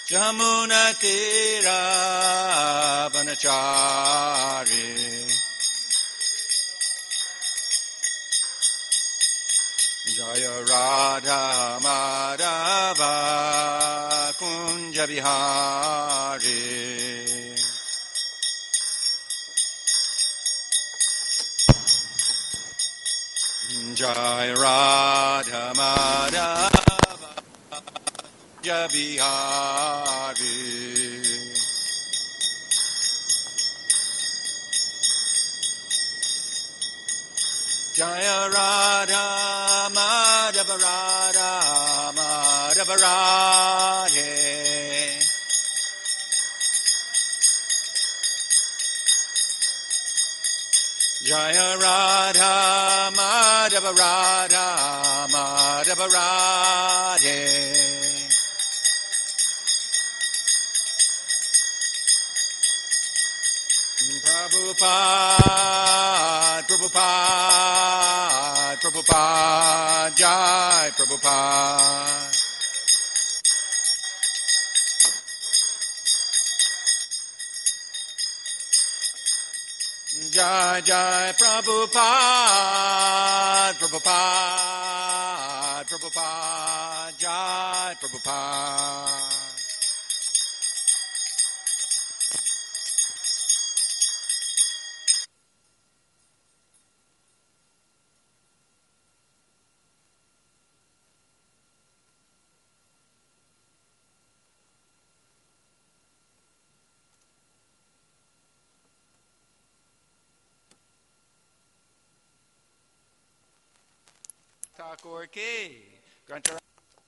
Jamuna Tira Vanachari Jaya Radha Madhava Kunja Bihari Jaya Radha Madhava Kunja Bihari Jaya Radha Madhava Radha Madhava Radhe Jaya Radha Madhava Radha Madhava Radhe Prabhupada, Prabhupada, Prabhupada, Jai Prabhupada. Jai Jai Prabhupada, Prabhupada, Prabhupada, Jai Prabhupada. Thakur ki. Granta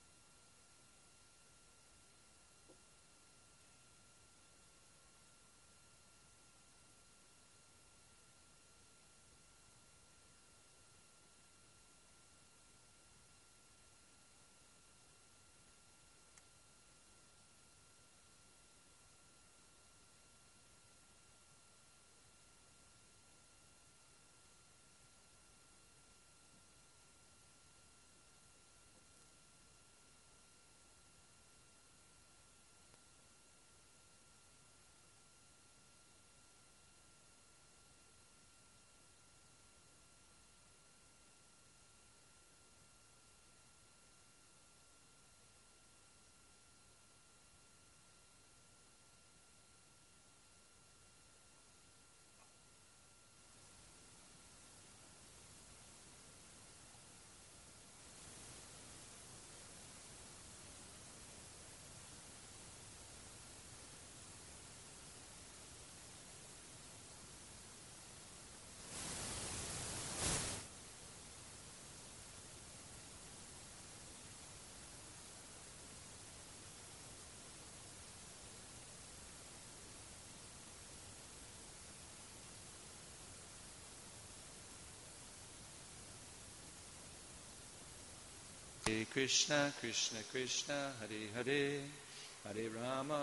Krishna, Krishna, Krishna, Hare Hare, Hare Rama,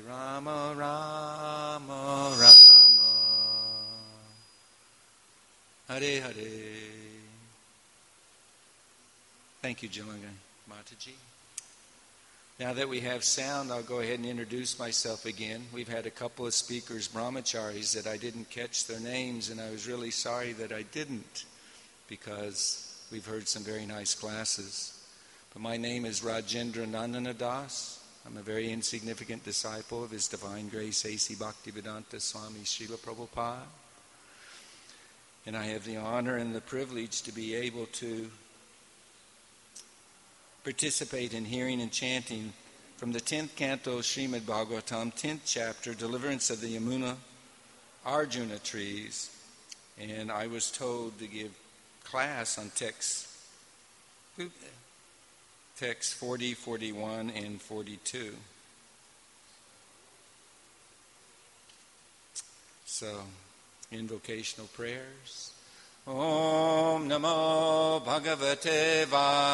Rama, Rama, Hare Hare. Thank you, Jalanga Mataji. Now that we have sound, I'll go ahead and introduce myself again. We've had a couple of speakers, brahmacharis, that I didn't catch their names, and I was really sorry that I didn't, because we've heard some very nice classes. But my name is Rajendra Nandana Das. I'm a very insignificant disciple of His Divine Grace A.C. Bhaktivedanta Swami Srila Prabhupada. And I have the honor and the privilege to be able to participate in hearing and chanting from the 10th canto of Srimad Bhagavatam, 10th chapter, Deliverance of the Yamuna Arjuna Trees. And I was told to give class on text 40, 41, and 42. So, invocational prayers. Om Namo Bhagavate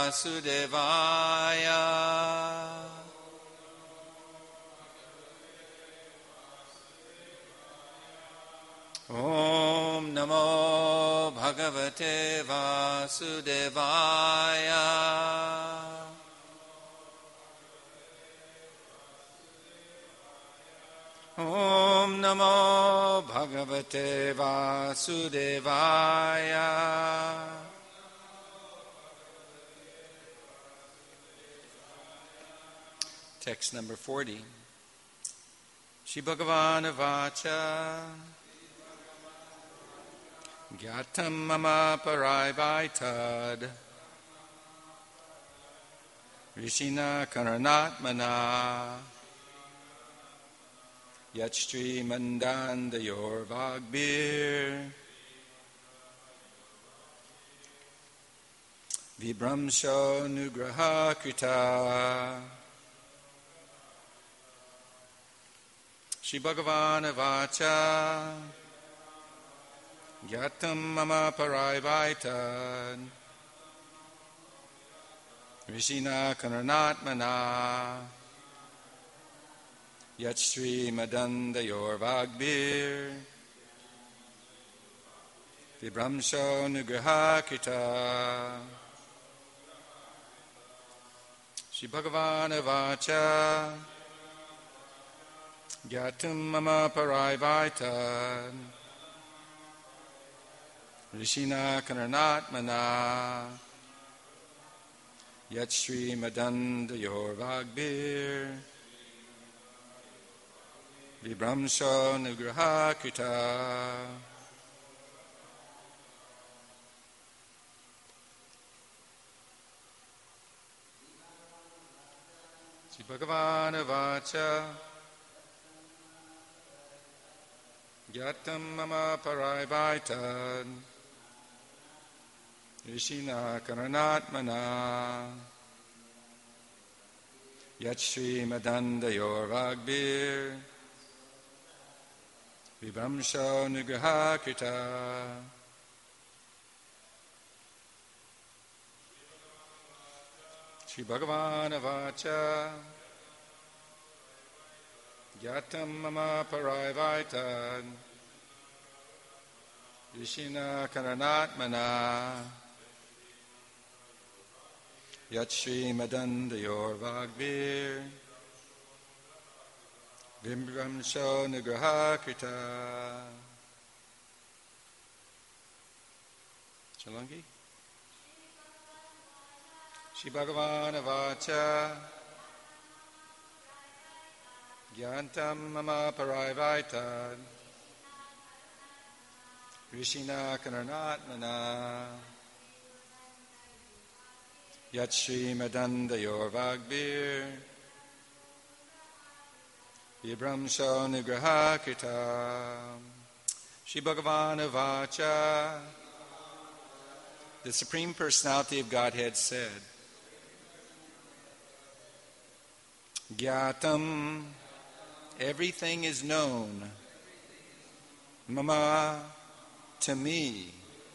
Vasudevaya. Om Namo Bhagavate Vasudevaya. Om Namo Bhagavate Vasudevaya. Text number 40. Shri Bhagavana Vacha Gyatam Mama Paraivaitad Rishina Karanatmana Yachstri Mandandayor Vagbir Vibramsho Nugraha Krita Shri Bhagavana Vacha Gyatam Mama Paraivaitad Rishina Karanatmana Yachstri Madandayor Vagbir Vibramsho Nugraha Krita Shri Bhagavana Vacha Gyatam Mama Paraivaitad Rishina Karanatmana Yachstri Madandayor Vagbir Vibramsho Nugraha Krita. Shri Bhagavana Vacha Gyatam Mama Paraivaitad Rishina Karanatmana Yachstri Madandayor Vagbir Vibramsho Nugraha Krita. Shri Bhagavana Vacha Gyatam Mama Paraivaitad Rishina Karanatmana Yachstri Madandayor Vagbir Vibramsho Nugraha Krita. Chalangi. Shri Bhagavana Vacha Gyantam Mama Paraivaitad Rishina Karanatmana Yachstri Madandayor Vagbir Vibramsho Nugraha Krita. Shri Bhagavana Vacha. The Supreme Personality of Godhead said, Gyatam, everything is known. Mama, to me.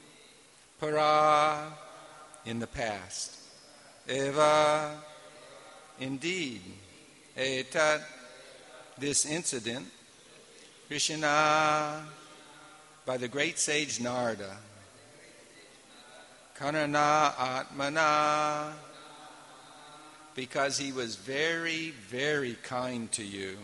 Para, in the past. Eva, indeed. Etat, this incident. Krishna, by the great sage Narada. Karana Atmana, because he was very, very kind to you.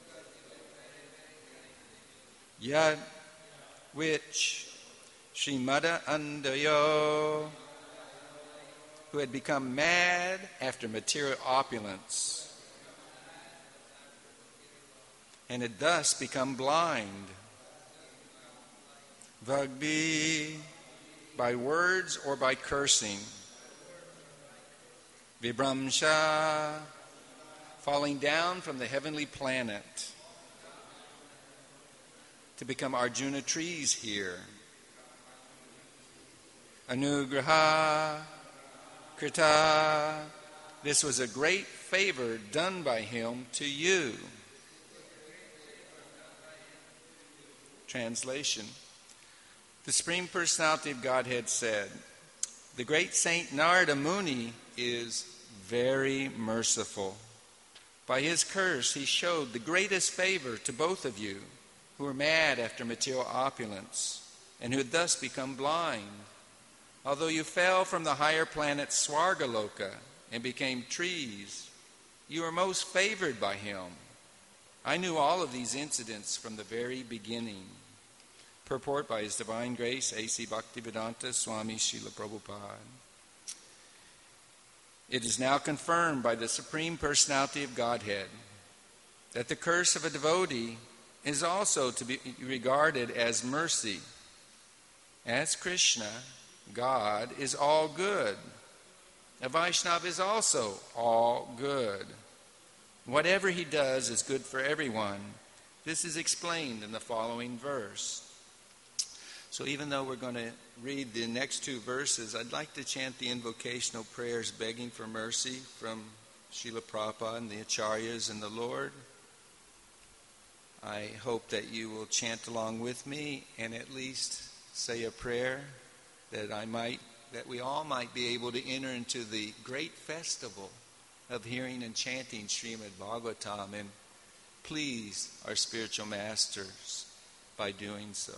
Yet, which Srimada Andayo, who had become mad after material opulence, and had thus become blind. Vagbi, by words or by cursing. Vibramsha, falling down from the heavenly planet to become Arjuna trees here. Anugraha Krita, this was a great favor done by him to you. Translation. The Supreme Personality of Godhead said, the great Saint Narada Muni is very merciful. By his curse, he showed the greatest favor to both of you who were mad after material opulence and who had thus become blind. Although you fell from the higher planet Swargaloka and became trees, you were most favored by him. I knew all of these incidents from the very beginning. Purport by His Divine Grace, A.C. Bhaktivedanta Swami Srila Prabhupada. It is now confirmed by the Supreme Personality of Godhead that the curse of a devotee is also to be regarded as mercy. As Krishna, God is all good. A Vaishnava is also all good. Whatever he does is good for everyone. This is explained in the following verse. So even though we're going to read the next two verses, I'd like to chant the invocational prayers begging for mercy from Srila Prabhupada and the Acharyas and the Lord. I hope that you will chant along with me and at least say a prayer that we all might be able to enter into the great festival of hearing and chanting Srimad Bhagavatam and please our spiritual masters by doing so.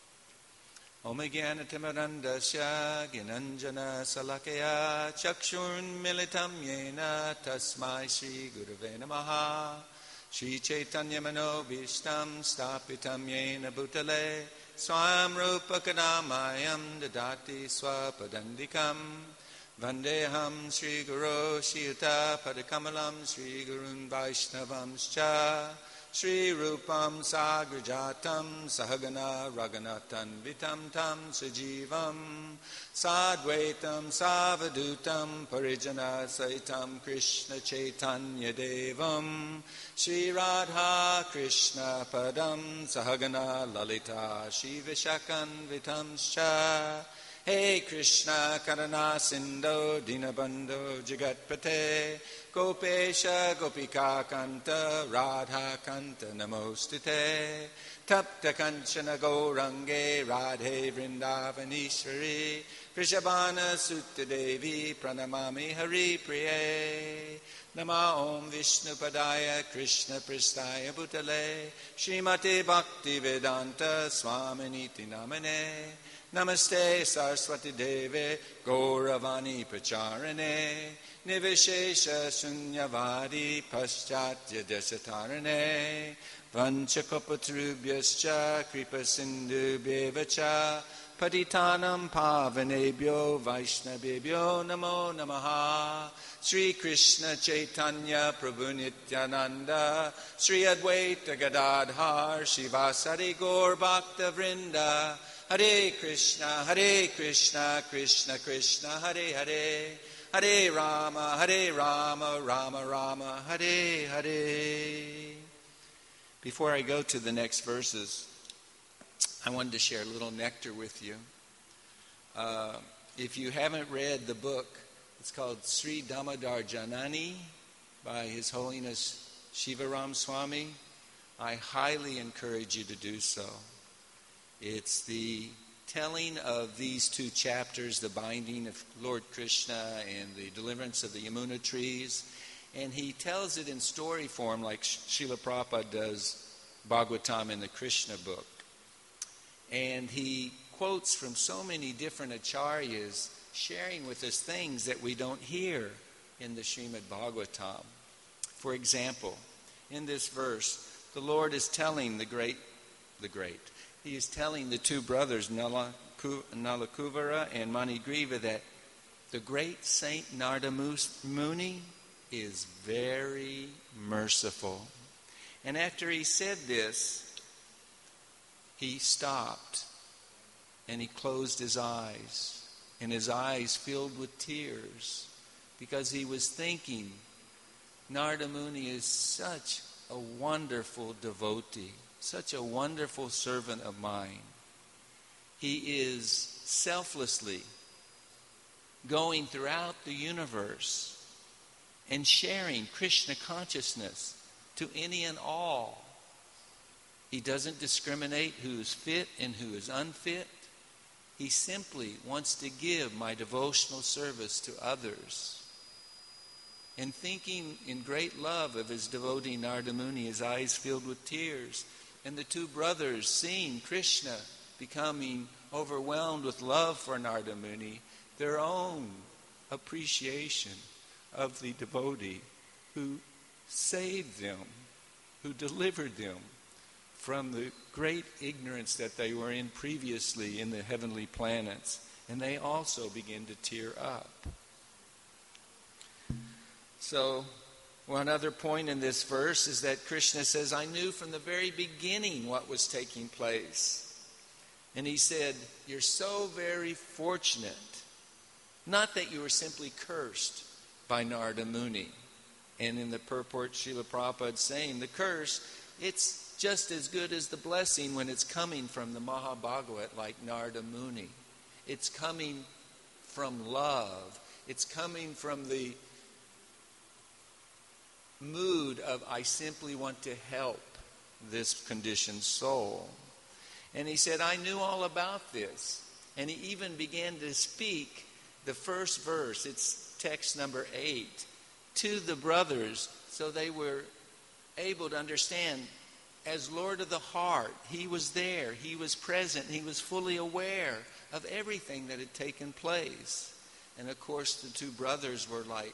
Om Jnana-timirandasya Gnananjana Salakaya Chakshurn Militam Yena Tasmai Shri Gurave Namaha Shri Chaitanya Manobhishtam Stapitam Yena Bhutale Swam Rupa Kadamayam Dadati Swapadandikam Vandeham Shri Guru Shiyata Padakamalam Shri Gurun Vaishnavamscha Shri Rupam Sagrajatam Sahagana Raganatan Vitam Tam Sajivam Sadvaitam Savadutam Parijana Saitam Krishna Chaitanya Devam Shri Radha Krishna Padam Sahagana Lalita Shri Vishakan Vitamscha Hey Krishna Karana Sindho Dinabandho Jagatpate Gopesha Gopika Kanta Radha Kanta Namostite Tapta Kanchana Gourange Radhe Vrindavanishwari Vrishabhana Sutta Devi Pranamami Hari Priye Nama Om Vishnu Padaya Krishna Pristaya Bhutale Srimati Bhakti Vedanta Swaminiti Namane Namaste Saraswati Deve Gauravani Pacharane Nivishesha Sunyavadi Paschatya Desatarane Vanchakopatrubhyascha Kripa Sindhu Bevacha Patitanam Pavanebhyo Vaishnavebhyo Namo Namaha Sri Krishna Chaitanya Prabhu Nityananda Sri Advaita Gadadhar Shivasari Gaur Bhakta Vrinda Hare Krishna, Krishna Krishna, Hare Hare, Hare Rama, Rama Rama, Hare Hare. Before I go to the next verses, I wanted to share a little nectar with you. If you haven't read the book, it's called Sri Damodar Janani by His Holiness Shivaram Swami. I highly encourage you to do so. It's the telling of these two chapters, the binding of Lord Krishna and the deliverance of the Yamuna trees. And he tells it in story form like Srila Prabhupada does Bhagavatam in the Krishna book. And he quotes from so many different acharyas sharing with us things that we don't hear in the Srimad Bhagavatam. For example, in this verse, the Lord is telling He is telling the two brothers, Nalakuvara and Manigriva, that the great Saint Narada Muni is very merciful. And after he said this, he stopped and he closed his eyes. And his eyes filled with tears because he was thinking, Narada Muni is such a wonderful devotee. Such a wonderful servant of mine. He is selflessly going throughout the universe and sharing Krishna consciousness to any and all. He doesn't discriminate who is fit and who is unfit. He simply wants to give my devotional service to others. And thinking in great love of his devotee Narada Muni, his eyes filled with tears. And the two brothers, seeing Krishna becoming overwhelmed with love for Narada Muni, their own appreciation of the devotee who saved them who delivered them from the great ignorance that they were in previously in the heavenly planets. And they also begin to tear up. So, one other point in this verse is that Krishna says, I knew from the very beginning what was taking place. And he said, you're so very fortunate. Not that you were simply cursed by Narada Muni. And in the purport, Srila Prabhupada saying, the curse, it's just as good as the blessing when it's coming from the Mahabhagavat like Narada Muni. It's coming from love. It's coming from the mood of, I simply want to help this conditioned soul. And he said, I knew all about this. And he even began to speak the first verse, it's text number 8, to the brothers, so they were able to understand, as Lord of the heart, he was there, he was present, he was fully aware of everything that had taken place. And of course, the two brothers were like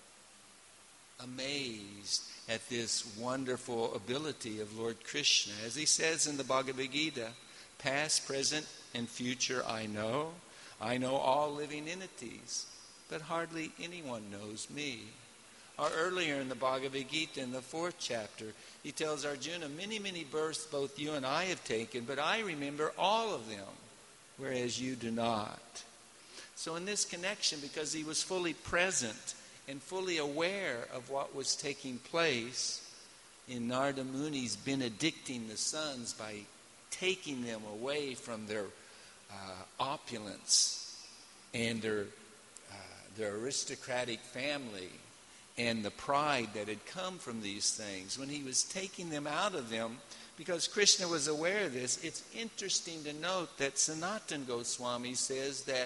amazed at this wonderful ability of Lord Krishna. As he says in the Bhagavad Gita, past, present, and future I know all living entities, but hardly anyone knows me. Or earlier in the Bhagavad Gita, in the 4th chapter, he tells Arjuna, many, many births both you and I have taken, but I remember all of them, whereas you do not. So in this connection, because he was fully present and fully aware of what was taking place in Narada Muni's benedicting the sons by taking them away from their opulence and their aristocratic family and the pride that had come from these things, when he was taking them out of them, because Krishna was aware of this, it's interesting to note that Sanatana Goswami says that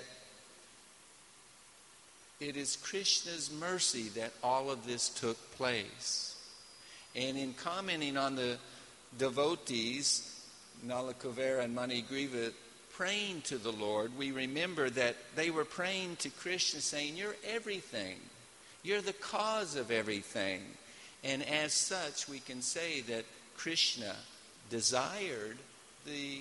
it is Krishna's mercy that all of this took place. And in commenting on the devotees, Nalakuvera and Manigriva, praying to the Lord, we remember that they were praying to Krishna saying, you're everything. You're the cause of everything. And as such, we can say that Krishna desired the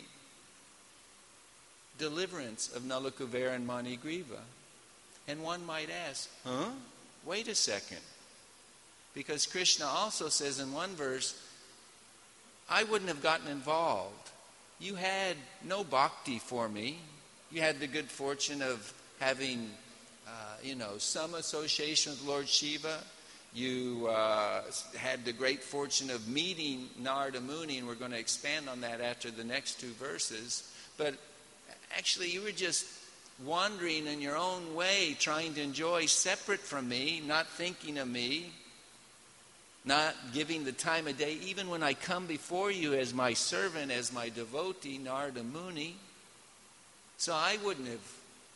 deliverance of Nalakuvera and Manigriva. And one might ask, wait a second. Because Krishna also says in one verse, I wouldn't have gotten involved. You had no bhakti for me. You had the good fortune of having, some association with Lord Shiva. You had the great fortune of meeting Narada Muni, and we're going to expand on that after the next 2 verses. But actually, you were just wandering in your own way, trying to enjoy separate from me, not thinking of me, not giving the time of day, even when I come before you as my servant, as my devotee, Narada Muni. So I wouldn't have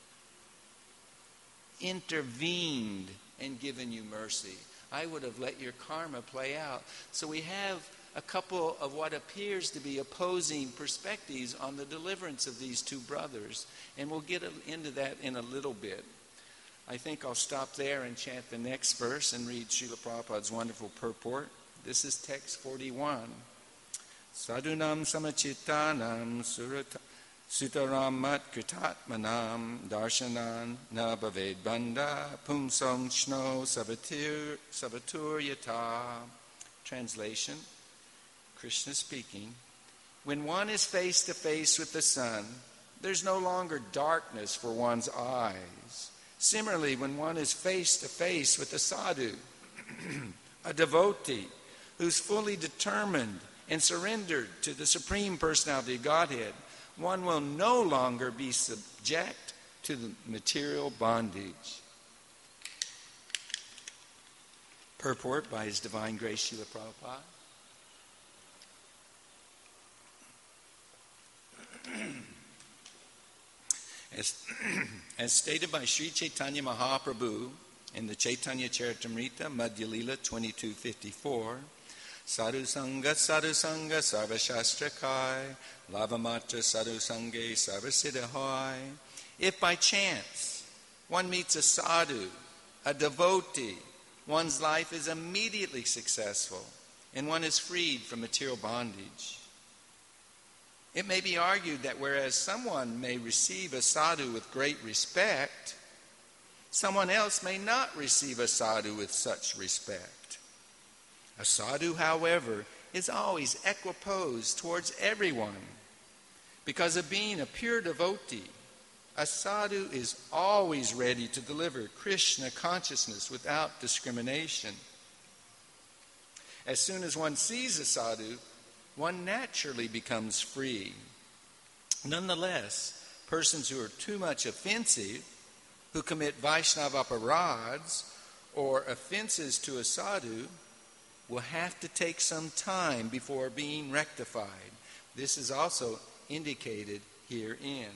intervened and given you mercy. I would have let your karma play out. So we have a couple of what appears to be opposing perspectives on the deliverance of these 2 brothers. And we'll get into that in a little bit. I think I'll stop there and chant the next verse and read Srila Prabhupada's wonderful purport. This is text 41. Sadhunam samachitanam sutaramat kritatmanam darshanan na bhaved banda pumsam shno savatur yata. Translation, Krishna speaking. When one is face to face with the sun, there's no longer darkness for one's eyes. Similarly, when one is face to face with a sadhu, a devotee who's fully determined and surrendered to the Supreme Personality of Godhead, one will no longer be subject to the material bondage. Purport by His Divine Grace Srila Prabhupada. As stated by Sri Chaitanya Mahaprabhu in the Chaitanya Charitamrita, Madhya Lila 2254, Sadhu Sangha Sarva Shastra Kai, Lavamatra Sadhu Sangha Sarva Siddha Hoy. If by chance one meets a sadhu, a devotee, one's life is immediately successful. and one is freed from material bondage. It may be argued that whereas someone may receive a sadhu with great respect, someone else may not receive a sadhu with such respect. A sadhu, however, is always equiposed towards everyone. Because of being a pure devotee, a sadhu is always ready to deliver Krishna consciousness without discrimination. As soon as one sees a sadhu, one naturally becomes free. Nonetheless, persons who are too much offensive, who commit Vaishnava aparads or offenses to a sadhu, will have to take some time before being rectified. This is also indicated herein.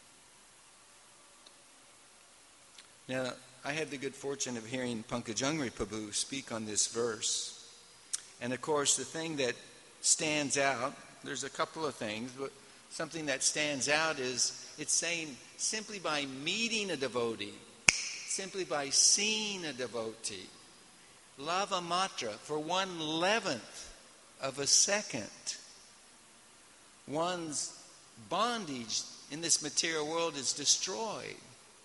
Now, I had the good fortune of hearing Pankajangri Prabhu speak on this verse. And of course, the thing that stands out, there's a couple of things, but something that stands out is it's saying simply by meeting a devotee, simply by seeing a devotee, lava matra, for 1/11 of a second, one's bondage in this material world is destroyed.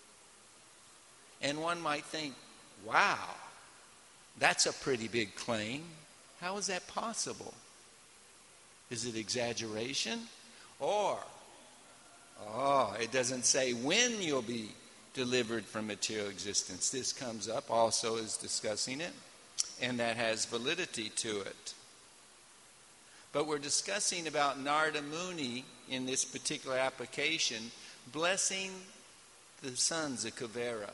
And one might think, wow, that's a pretty big claim. How is that possible? Is it exaggeration? Or, it doesn't say when you'll be delivered from material existence. This comes up also as discussing it, and that has validity to it. But we're discussing about Narada Muni in this particular application, blessing the sons of Kuvera.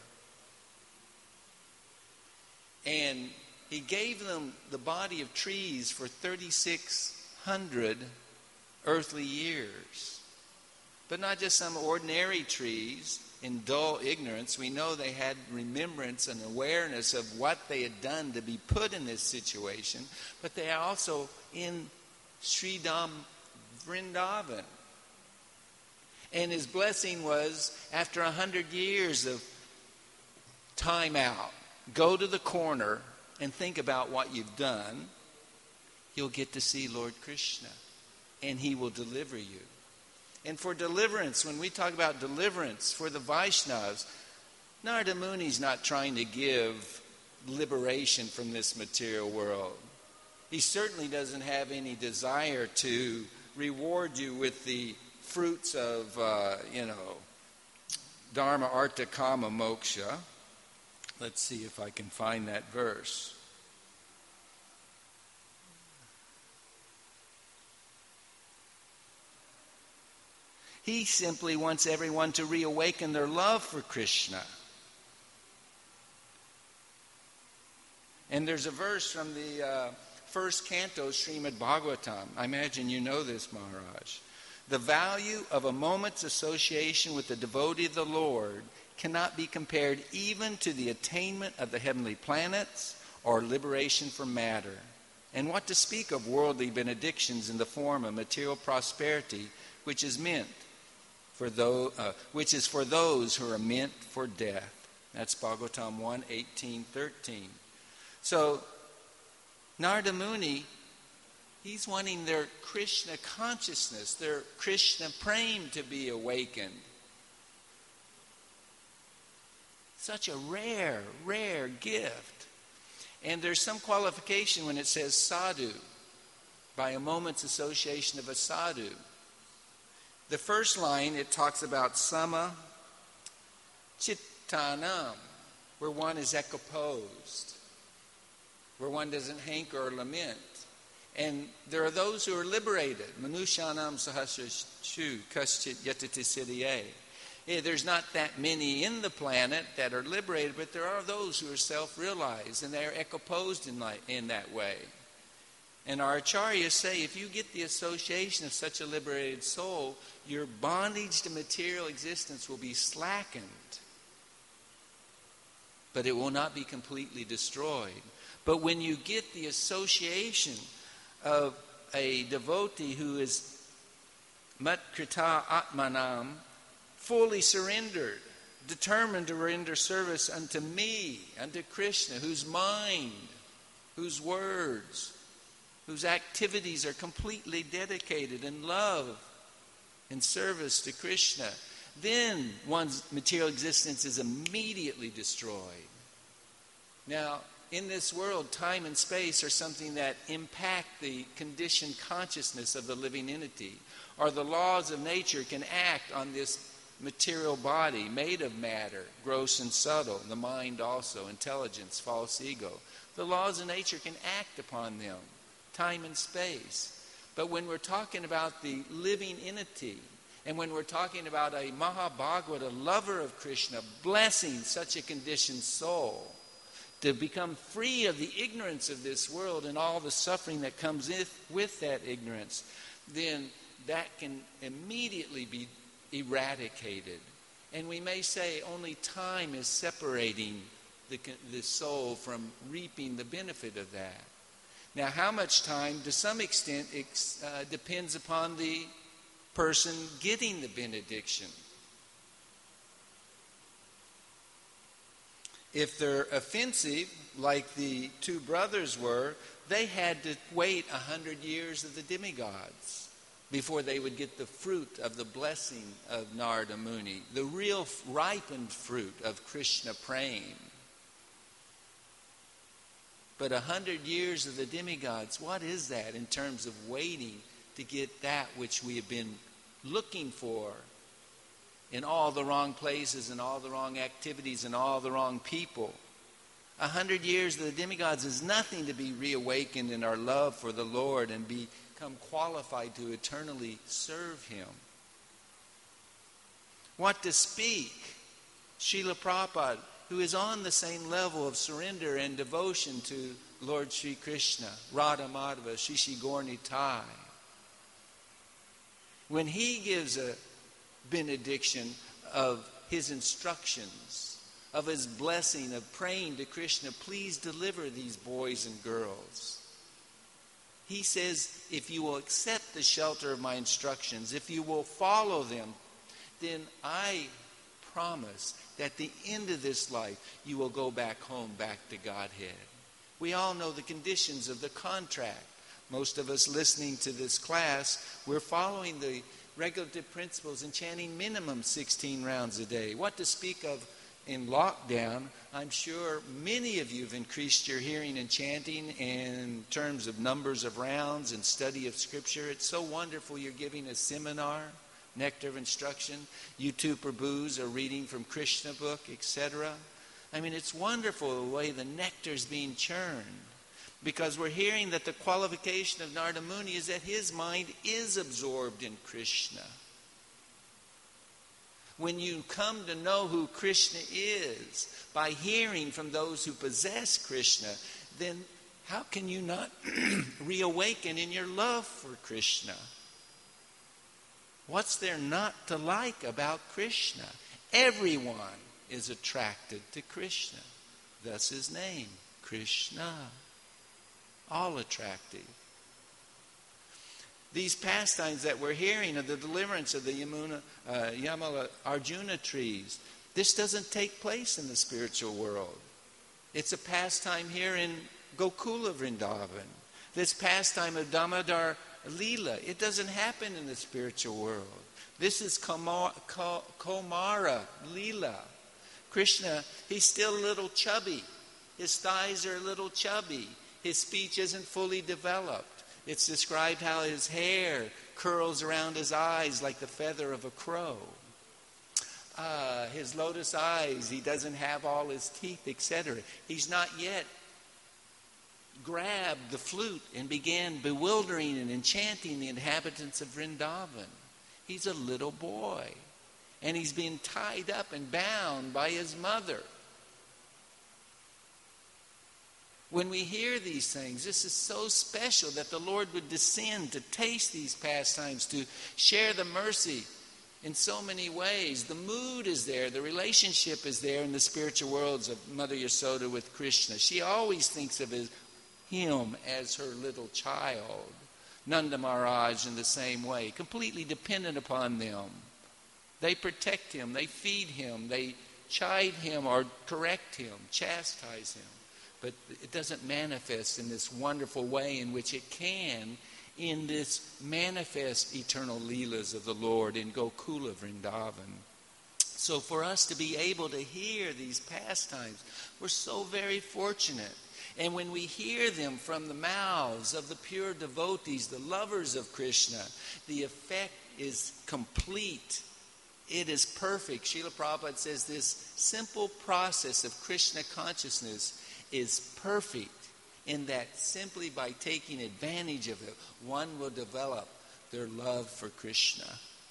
And he gave them the body of trees for 3,600 earthly years. But not just some ordinary trees in dull ignorance. We know they had remembrance and awareness of what they had done to be put in this situation. But they are also in Sridham Vrindavan. And his blessing was, after 100 years of time out, go to the corner and think about what you've done. You'll get to see Lord Krishna, and he will deliver you. And for deliverance, when we talk about deliverance for the Vaishnavas, Narada Muni's not trying to give liberation from this material world. He certainly doesn't have any desire to reward you with the fruits of, Dharma, Artha, Kama, Moksha. Let's see if I can find that verse. He simply wants everyone to reawaken their love for Krishna. And there's a verse from the first canto, Srimad Bhagavatam. I imagine you know this, Maharaj. The value of a moment's association with the devotee of the Lord cannot be compared even to the attainment of the heavenly planets or liberation from matter. And what to speak of worldly benedictions in the form of material prosperity, which is for those who are meant for death. That's Bhagavatam 1:18-13. So Narada Muni, he's wanting their Krishna consciousness, their Krishna prem to be awakened. Such a rare, rare gift. And there's some qualification when it says sadhu, by a moment's association of a sadhu. The first line, it talks about sama chittanam, where one is equiposed, where one doesn't hanker or lament. And there are those who are liberated. Manushanam sahasra shu kaschit yatati siddhye. There's not that many in the planet that are liberated, but there are those who are self-realized, and they are equiposed in that way. And our acharyas say, if you get the association of such a liberated soul, your bondage to material existence will be slackened, but it will not be completely destroyed. But when you get the association of a devotee who is matkrita atmanam, fully surrendered, determined to render service unto me, unto Krishna, whose mind, whose words, whose activities are completely dedicated in love and service to Krishna, then one's material existence is immediately destroyed. Now, in this world, time and space are something that impact the conditioned consciousness of the living entity, or the laws of nature can act on this material body made of matter, gross and subtle, the mind also, intelligence, false ego. The laws of nature can act upon them, time and space. But when we're talking about the living entity, and when we're talking about a Mahabhagavata, a lover of Krishna, blessing such a conditioned soul to become free of the ignorance of this world and all the suffering that comes with that ignorance, then that can immediately be eradicated. And we may say only time is separating the soul from reaping the benefit of that. Now, how much time, to some extent, depends upon the person getting the benediction. If they're offensive, like the two brothers were, they had to wait 100 years of the demigods before they would get the fruit of the blessing of Narada Muni, the real ripened fruit of Krishna praying. But 100 years of the demigods, what is that in terms of waiting to get that which we have been looking for in all the wrong places and all the wrong activities and all the wrong people? 100 years of the demigods is nothing to be reawakened in our love for the Lord and become qualified to eternally serve Him. What to speak? Srila Prabhupada, who is on the same level of surrender and devotion to Lord Sri Krishna, Radha Madhava, Shishi Gaur Nitai. When he gives a benediction of his instructions, of his blessing of praying to Krishna, please deliver these boys and girls. He says, if you will accept the shelter of my instructions, if you will follow them, then I promise that at the end of this life, you will go back home, back to Godhead. We all know the conditions of the contract. Most of us listening to this class, we're following the regulative principles and chanting minimum 16 rounds a day. What to speak of in lockdown, I'm sure many of you have increased your hearing and chanting in terms of numbers of rounds and study of Scripture. It's so wonderful you're giving a seminar, Nectar of Instruction. You two Prabhus are reading from Krishna book, etc. I mean, it's wonderful the way the nectar is being churned, because we're hearing that the qualification of Narada Muni is that his mind is absorbed in Krishna. When you come to know who Krishna is by hearing from those who possess Krishna, then how can you not reawaken in your love for Krishna? What's there not to like about Krishna? Everyone is attracted to Krishna. Thus his name, Krishna. All attractive. These pastimes that we're hearing of the deliverance of the Yamala Arjuna trees, this doesn't take place in the spiritual world. It's a pastime here in Gokula Vrindavan. This pastime of Damodar Leela, it doesn't happen in the spiritual world. This is Komara Leela. Krishna, he's still a little chubby. His thighs are a little chubby. His speech isn't fully developed. It's described how his hair curls around his eyes like the feather of a crow. His lotus eyes, he doesn't have all his teeth, etc. He's not yet grabbed the flute and began bewildering and enchanting the inhabitants of Vrindavan. He's a little boy, and he's been tied up and bound by his mother. When we hear these things, this is so special that the Lord would descend to taste these pastimes, to share the mercy in so many ways. The mood is there, the relationship is there in the spiritual worlds of Mother Yasoda with Krishna. She always thinks of him as her little child. Nanda Maharaj in the same way, completely dependent upon them. They protect him, they feed him, they chide him or correct him, chastise him. but it doesn't manifest in this wonderful way in which it can in this manifest eternal Leelas of the Lord in Gokula Vrindavan. So for us to be able to hear these pastimes, we're so very fortunate. And when we hear them from the mouths of the pure devotees, the lovers of Krishna, the effect is complete. It is perfect. Srila Prabhupada says this simple process of Krishna consciousness is perfect in that simply by taking advantage of it, one will develop their love for Krishna.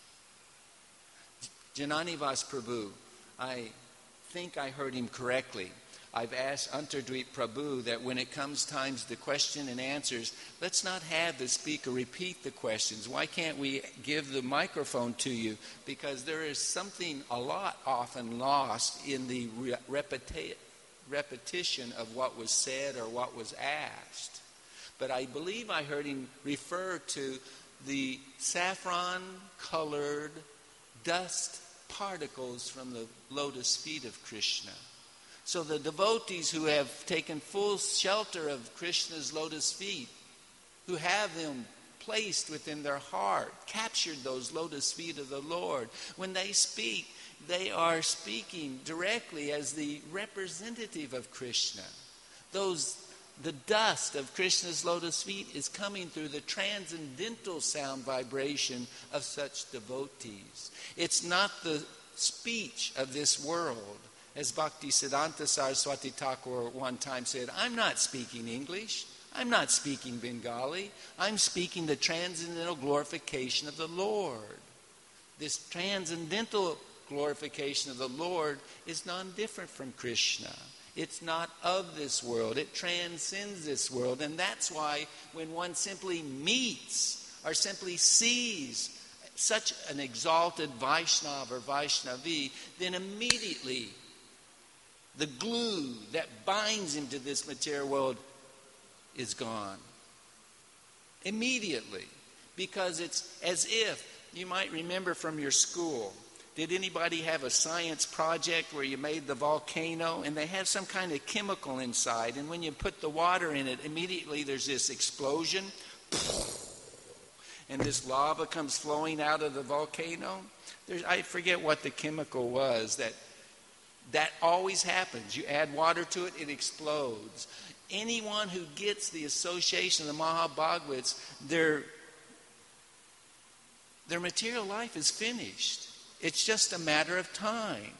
Jananivas Prabhu, I think I heard him correctly. I've asked Antardweep Prabhu that when it comes times to question and answers, let's not have the speaker repeat the questions. Why can't we give the microphone to you? Because there is something a lot often lost in the repetition of what was said or what was asked. But I believe I heard him refer to the saffron-colored dust particles from the lotus feet of Krishna. So the devotees who have taken full shelter of Krishna's lotus feet, who have them placed within their heart, captured those lotus feet of the Lord, when they speak, they are speaking directly as the representative of Krishna. The dust of Krishna's lotus feet is coming through the transcendental sound vibration of such devotees. It's not the speech of this world. As Bhaktisiddhanta Saraswati Thakur one time said, I'm not speaking English. I'm not speaking Bengali. I'm speaking the transcendental glorification of the Lord. This transcendental glorification of the Lord is non-different from Krishna. It's not of this world. It transcends this world. And that's why when one simply meets or simply sees such an exalted Vaishnava or Vaishnavi, then immediately the glue that binds him to this material world is gone. Immediately. Because it's as if, you might remember from your school, did anybody have a science project where you made the volcano and they have some kind of chemical inside, and when you put the water in it, immediately there's this explosion and this lava comes flowing out of the volcano? I forget what the chemical was that always happens. You add water to it, it explodes. Anyone who gets the association of the Mahabhagavats, their material life is finished. It's just a matter of time.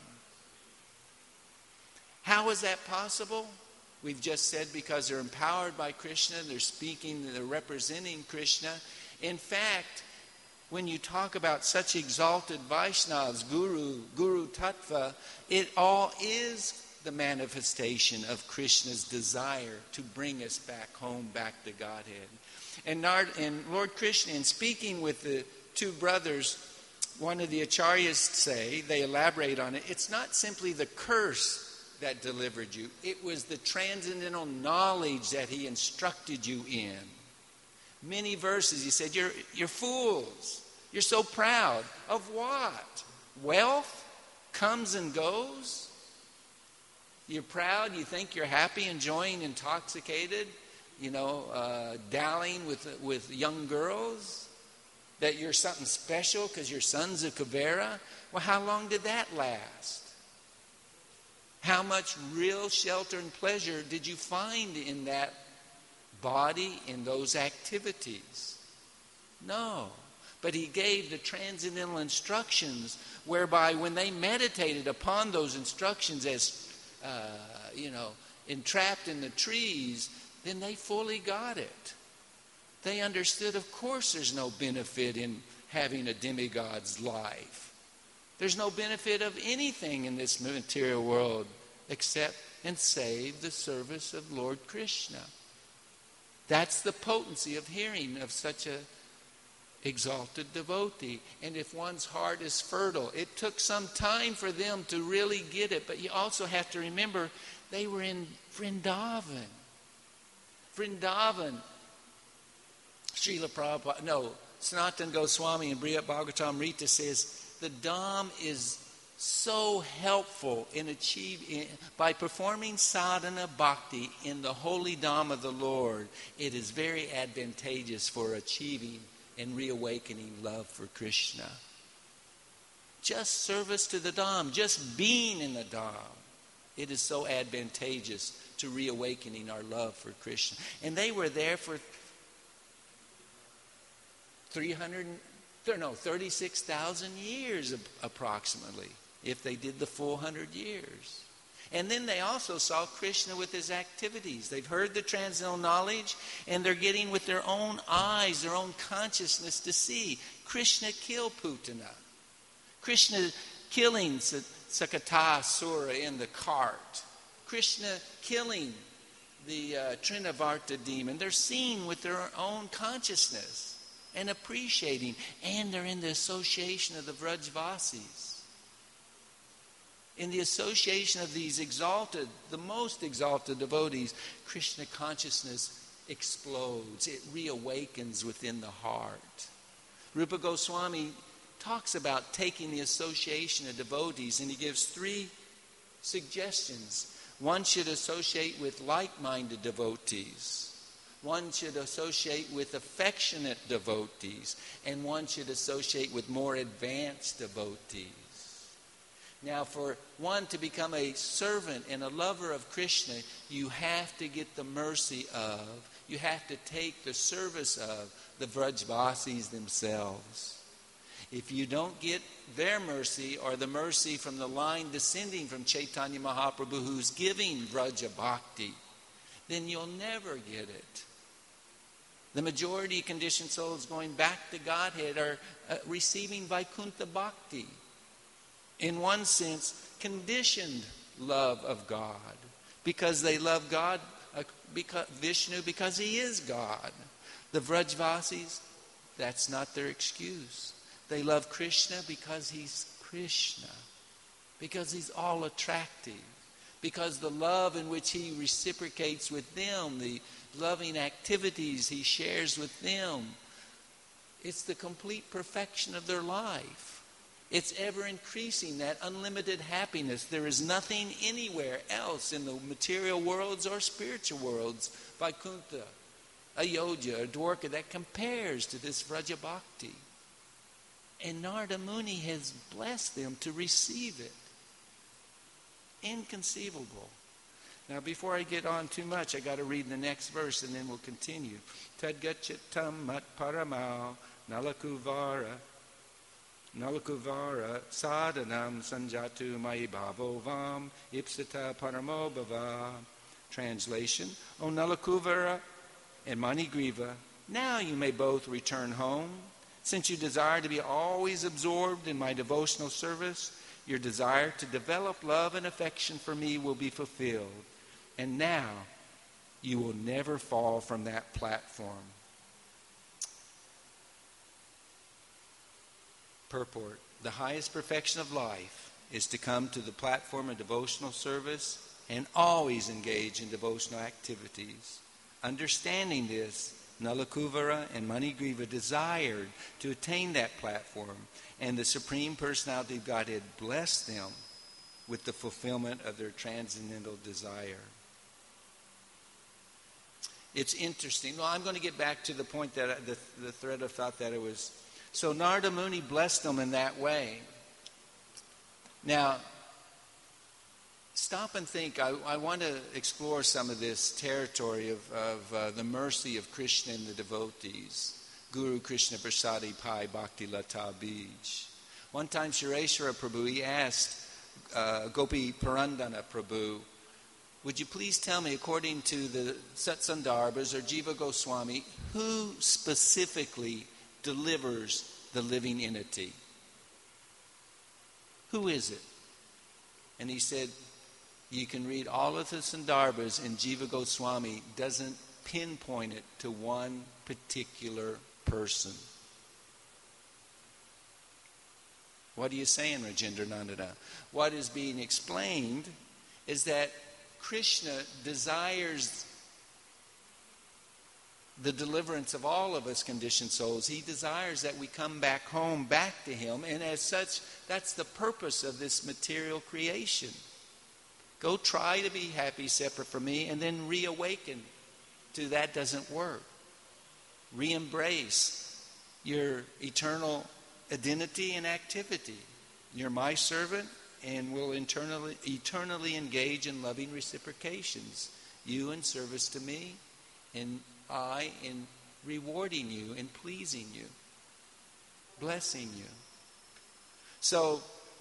How is that possible? We've just said because they're empowered by Krishna, they're speaking, they're representing Krishna. In fact, when you talk about such exalted Vaishnavas, Guru Tattva, it all is the manifestation of Krishna's desire to bring us back home, back to Godhead. And Lord Krishna, in speaking with the two brothers, one of the acharyas say, they elaborate on it, it's not simply the curse that delivered you. It was the transcendental knowledge that he instructed you in. Many verses he said, you're fools. You're so proud. Of what? Wealth comes and goes? You're proud, you think you're happy, enjoying, intoxicated, dallying with young girls? That you're something special because your son's a Kavera? Well, how long did that last? How much real shelter and pleasure did you find in that body, in those activities? No. But he gave the transcendental instructions whereby when they meditated upon those instructions as, entrapped in the trees, then they fully got it. They understood, of course, there's no benefit in having a demigod's life. There's no benefit of anything in this material world except and save the service of Lord Krishna. That's the potency of hearing of such a exalted devotee. And if one's heart is fertile, it took some time for them to really get it. But you also have to remember, they were in Vrindavan. Vrindavan, Srila Prabhupada, Sanatana Goswami in Brihad Bhagavatamrita says, the Dham is so helpful in achieving, by performing sadhana bhakti in the holy Dham of the Lord, it is very advantageous for achieving and reawakening love for Krishna. Just service to the Dham, just being in the Dham, it is so advantageous to reawakening our love for Krishna. And they were there for 36,000 years approximately, if they did the full 100 years. And then they also saw Krishna with his activities. They've heard the transcendental knowledge, and they're getting with their own eyes, their own consciousness to see Krishna kill Putana. Krishna killing Sakatasura in the cart. Krishna killing the Trinavarta demon. They're seeing with their own consciousness and appreciating. And they're in the association of the Vrajvasis. In the association of these exalted, the most exalted devotees, Krishna consciousness explodes. It reawakens within the heart. Rupa Goswami talks about taking the association of devotees, and he gives 3 suggestions. One should associate with like-minded devotees. One should associate with affectionate devotees. And one should associate with more advanced devotees. Now, for one to become a servant and a lover of Krishna, you have to get the mercy of, you have to take the service of the Vrajvasis themselves. If you don't get their mercy, or the mercy from the line descending from Chaitanya Mahaprabhu who's giving Vraja Bhakti, then you'll never get it. The majority of conditioned souls going back to Godhead are receiving Vaikuntha Bhakti. In one sense, conditioned love of God, because they love God, Vishnu, because he is God. The Vrajvasis, that's not their excuse. They love Krishna because he's Krishna, because he's all attractive, because the love in which he reciprocates with them, the loving activities he shares with them, it's the complete perfection of their life. It's ever increasing, that unlimited happiness. There is nothing anywhere else in the material worlds or spiritual worlds, Vaikuntha, Ayodhya, or Dwarka, that compares to this Vraja Bhakti. And Narada Muni has blessed them to receive it. Inconceivable. Now, before I get on too much, I got to read the next verse, and then we'll continue. Tadgachitam mat paramau nalakuvara sadhanam sanjatu mai bhavovam ipsita paramo bhava. Translation: O Nalakuvara and Manigriva, now you may both return home. Since you desire to be always absorbed in my devotional service, your desire to develop love and affection for me will be fulfilled. And now you will never fall from that platform. Purport: the highest perfection of life is to come to the platform of devotional service and always engage in devotional activities. Understanding this, Nalakuvara and Manigriva desired to attain that platform, and the Supreme Personality of Godhead blessed them with the fulfillment of their transcendental desire. It's interesting. Well, I'm going to get back to the point that the thread of thought that it was. So Narada Muni blessed them in that way. Now, stop and think. I want to explore some of this territory of the mercy of Krishna and the devotees. Guru Krishna Prasadi Pai Bhakti Lata Bij. One time Shireshwara Prabhu, he asked Gopi Parandana Prabhu, would you please tell me, according to the Satsandarbhas or Jiva Goswami, who specifically delivers the living entity? Who is it? And he said, you can read all of the Sandarbhas, and Jiva Goswami doesn't pinpoint it to one particular person. What are you saying, Rajendra Nandana? What is being explained is that Krishna desires the deliverance of all of us conditioned souls. He desires that we come back home, back to Him. And as such, that's the purpose of this material creation. Go try to be happy separate from me and then reawaken to that doesn't work. Re-embrace your eternal identity and activity. You're my servant and will eternally engage in loving reciprocations. You in service to me, and I in rewarding you and pleasing you, blessing you. So,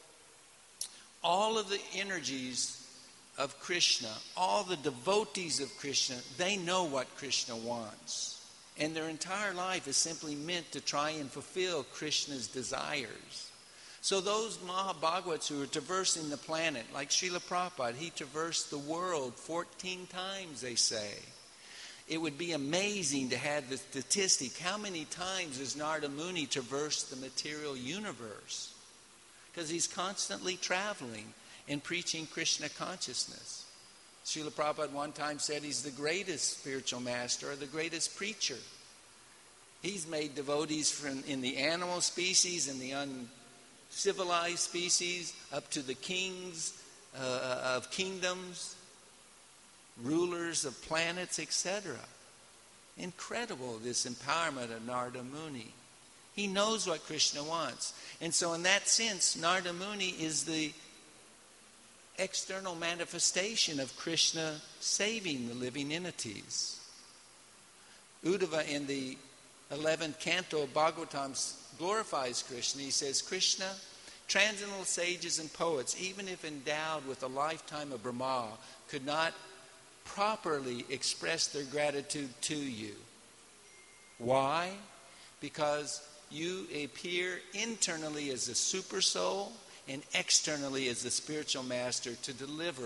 all of the energies of Krishna, all the devotees of Krishna, they know what Krishna wants. And their entire life is simply meant to try and fulfill Krishna's desires. So those Mahabhagavats who are traversing the planet, like Srila Prabhupada, he traversed the world 14 times, they say. It would be amazing to have the statistic. How many times has Narada Muni traversed the material universe? Because he's constantly traveling and preaching Krishna consciousness. Srila Prabhupada one time said he's the greatest spiritual master or the greatest preacher. He's made devotees in the animal species and the uncivilized species up to the kings of kingdoms, rulers of planets, etc. Incredible, this empowerment of Narada Muni. He knows what Krishna wants. And so in that sense, Narada Muni is the external manifestation of Krishna saving the living entities. Uddhava in the 11th canto of Bhagavatam glorifies Krishna. He says, Krishna, transcendental sages and poets, even if endowed with a lifetime of Brahma, could not properly express their gratitude to you. Why? Because you appear internally as a super soul and externally as the spiritual master to deliver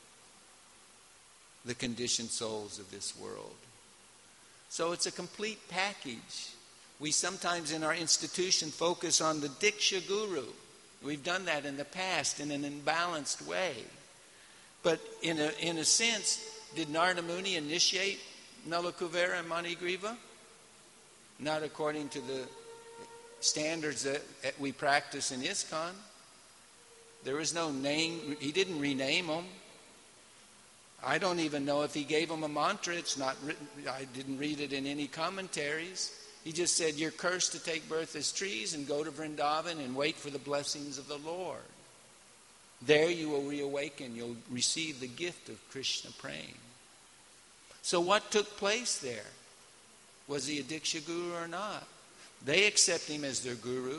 the conditioned souls of this world. So it's a complete package. We sometimes in our institution focus on the Diksha Guru. We've done that in the past in an imbalanced way. But in a sense, did Narada Muni initiate Nala Kuvera and Manigriva? Not according to the standards that we practice in ISKCON. There is no name. He didn't rename them. I don't even know if he gave them a mantra. It's not written. I didn't read it in any commentaries. He just said, you're cursed to take birth as trees and go to Vrindavan and wait for the blessings of the Lord. There you will reawaken. You'll receive the gift of Krishna praying. So what took place there? Was he a Diksha Guru or not? They accept him as their Guru.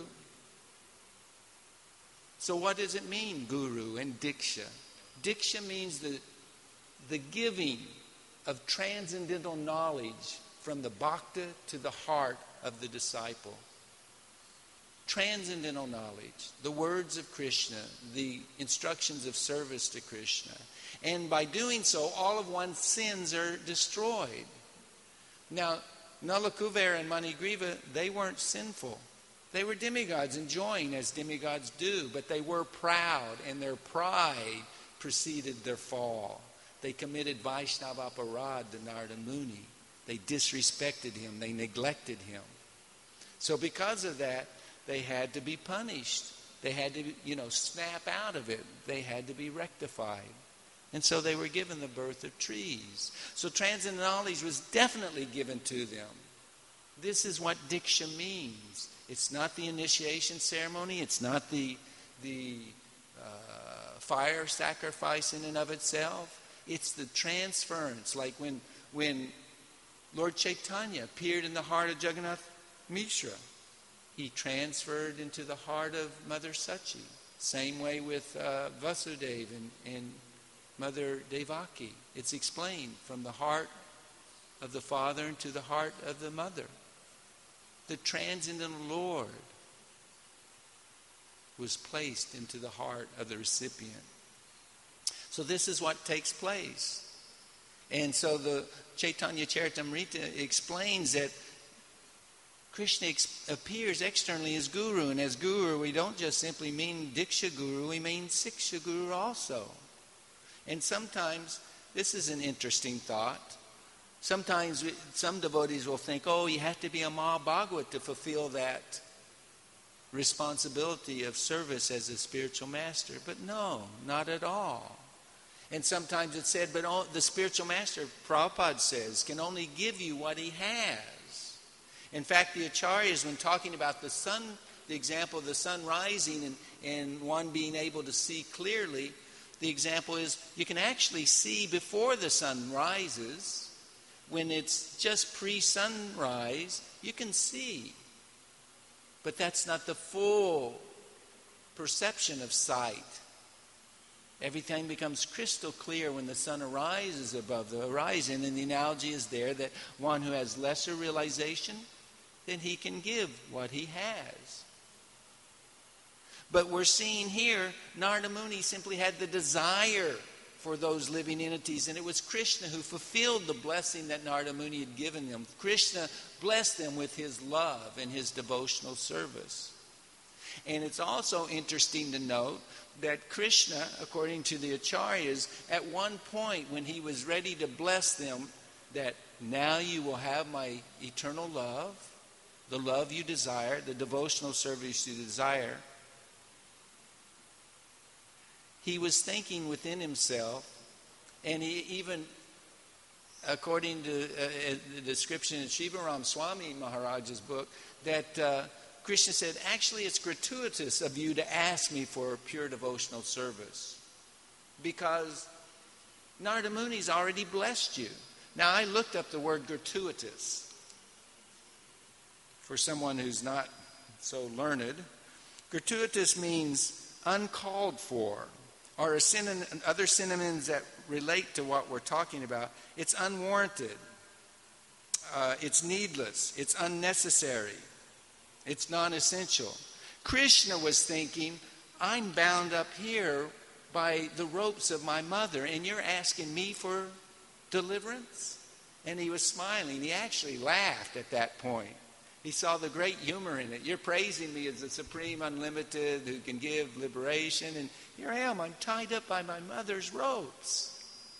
So what does it mean, Guru and Diksha? Diksha means the giving of transcendental knowledge from the bhakta to the heart of the disciple. Transcendental knowledge, the words of Krishna, the instructions of service to Krishna. And by doing so, all of one's sins are destroyed. Now, Nala Kuvera and Manigriva, they weren't sinful. They were demigods, enjoying as demigods do, but they were proud, and their pride preceded their fall. They committed Vaishnava aparad to Narada Muni. They disrespected him. They neglected him. So because of that, they had to be punished. They had to, snap out of it. They had to be rectified. And so they were given the birth of trees. So transcendental knowledge was definitely given to them. This is what Diksha means. It's not the initiation ceremony. It's not the fire sacrifice in and of itself. It's the transference. Like when Lord Chaitanya appeared in the heart of Jagannath Mishra, he transferred into the heart of Mother Sachi. Same way with Vasudeva and Mother Devaki. It's explained from the heart of the father into the heart of the mother. The transcendental Lord was placed into the heart of the recipient. So this is what takes place. And so the Chaitanya Charitamrita explains that Krishna appears externally as Guru. And as Guru, we don't just simply mean Diksha Guru, we mean Siksha Guru also. And sometimes, this is an interesting thought, Sometimes some devotees will think, oh, you have to be a Mahabhagavata to fulfill that responsibility of service as a spiritual master. But no, not at all. And sometimes it's said, but the spiritual master, Prabhupada says, can only give you what he has. In fact, the Acharyas, when talking about the sun, the example of the sun rising and one being able to see clearly, the example is you can actually see before the sun rises. When it's just pre-sunrise, you can see. But that's not the full perception of sight. Everything becomes crystal clear when the sun arises above the horizon. And the analogy is there that one who has lesser realization, then he can give what he has. But we're seeing here, Narada Muni simply had the desire for those living entities. And it was Krishna who fulfilled the blessing that Narada Muni had given them. Krishna blessed them with his love and his devotional service. And it's also interesting to note that Krishna, according to the Acharyas, at one point when he was ready to bless them, that now you will have my eternal love, the love you desire, the devotional service you desire. He was thinking within himself, and he even, according to the description in Shivaram Swami Maharaj's book, that Krishna said, actually it's gratuitous of you to ask me for pure devotional service, because Narada Muni's already blessed you. Now I looked up the word gratuitous for someone who's not so learned. Gratuitous means uncalled for. Or other synonyms that relate to what we're talking about. It's unwarranted. It's needless. It's unnecessary. It's non-essential. Krishna was thinking, I'm bound up here by the ropes of my mother, and you're asking me for deliverance? And he was smiling. He actually laughed at that point. He saw the great humor in it. You're praising me as the supreme unlimited who can give liberation. And here I am. I'm tied up by my mother's ropes.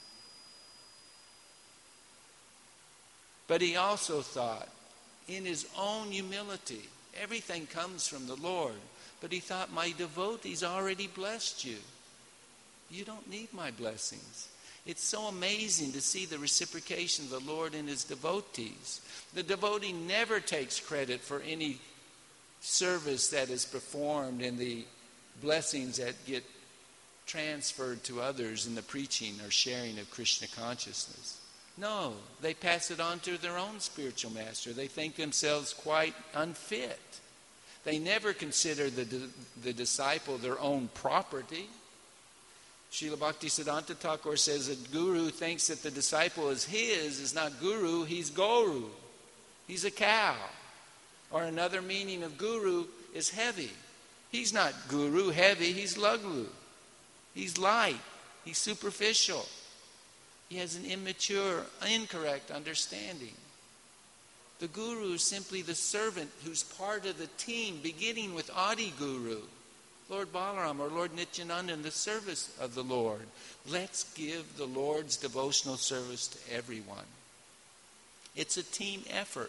But he also thought, in his own humility, everything comes from the Lord. But he thought, my devotees already blessed you. You don't need my blessings. It's so amazing to see the reciprocation of the Lord in his devotees. The devotee never takes credit for any service that is performed and the blessings that get transferred to others in the preaching or sharing of Krishna consciousness. No, they pass it on to their own spiritual master. They think themselves quite unfit. They never consider the disciple their own property. Srila Bhaktisiddhanta Thakur says that guru thinks that the disciple is not guru, he's goru. He's a cow. Or another meaning of guru is heavy. He's not guru, heavy, he's laglu. He's light. He's superficial. He has an immature, incorrect understanding. The guru is simply the servant who's part of the team, beginning with Adi Guru, Lord Balaram or Lord Nityananda, in the service of the Lord. Let's give the Lord's devotional service to everyone. It's a team effort.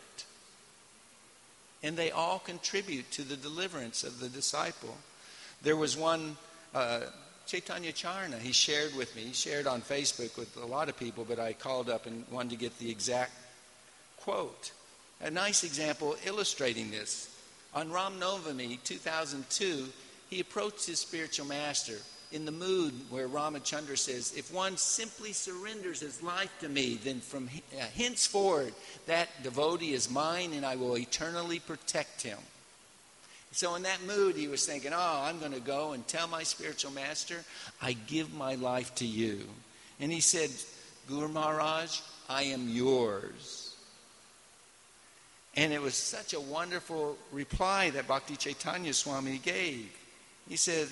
And they all contribute to the deliverance of the disciple. There was one, Chaitanya Charna, he shared with me. He shared on Facebook with a lot of people, but I called up and wanted to get the exact quote. A nice example illustrating this. On Ram Navami 2002, he approached his spiritual master in the mood where Ramachandra says, if one simply surrenders his life to me, then from henceforward that devotee is mine and I will eternally protect him. So in that mood he was thinking, I'm going to go and tell my spiritual master, I give my life to you. And he said, Guru Maharaj, I am yours. And it was such a wonderful reply that Bhakti Chaitanya Swami gave. He said,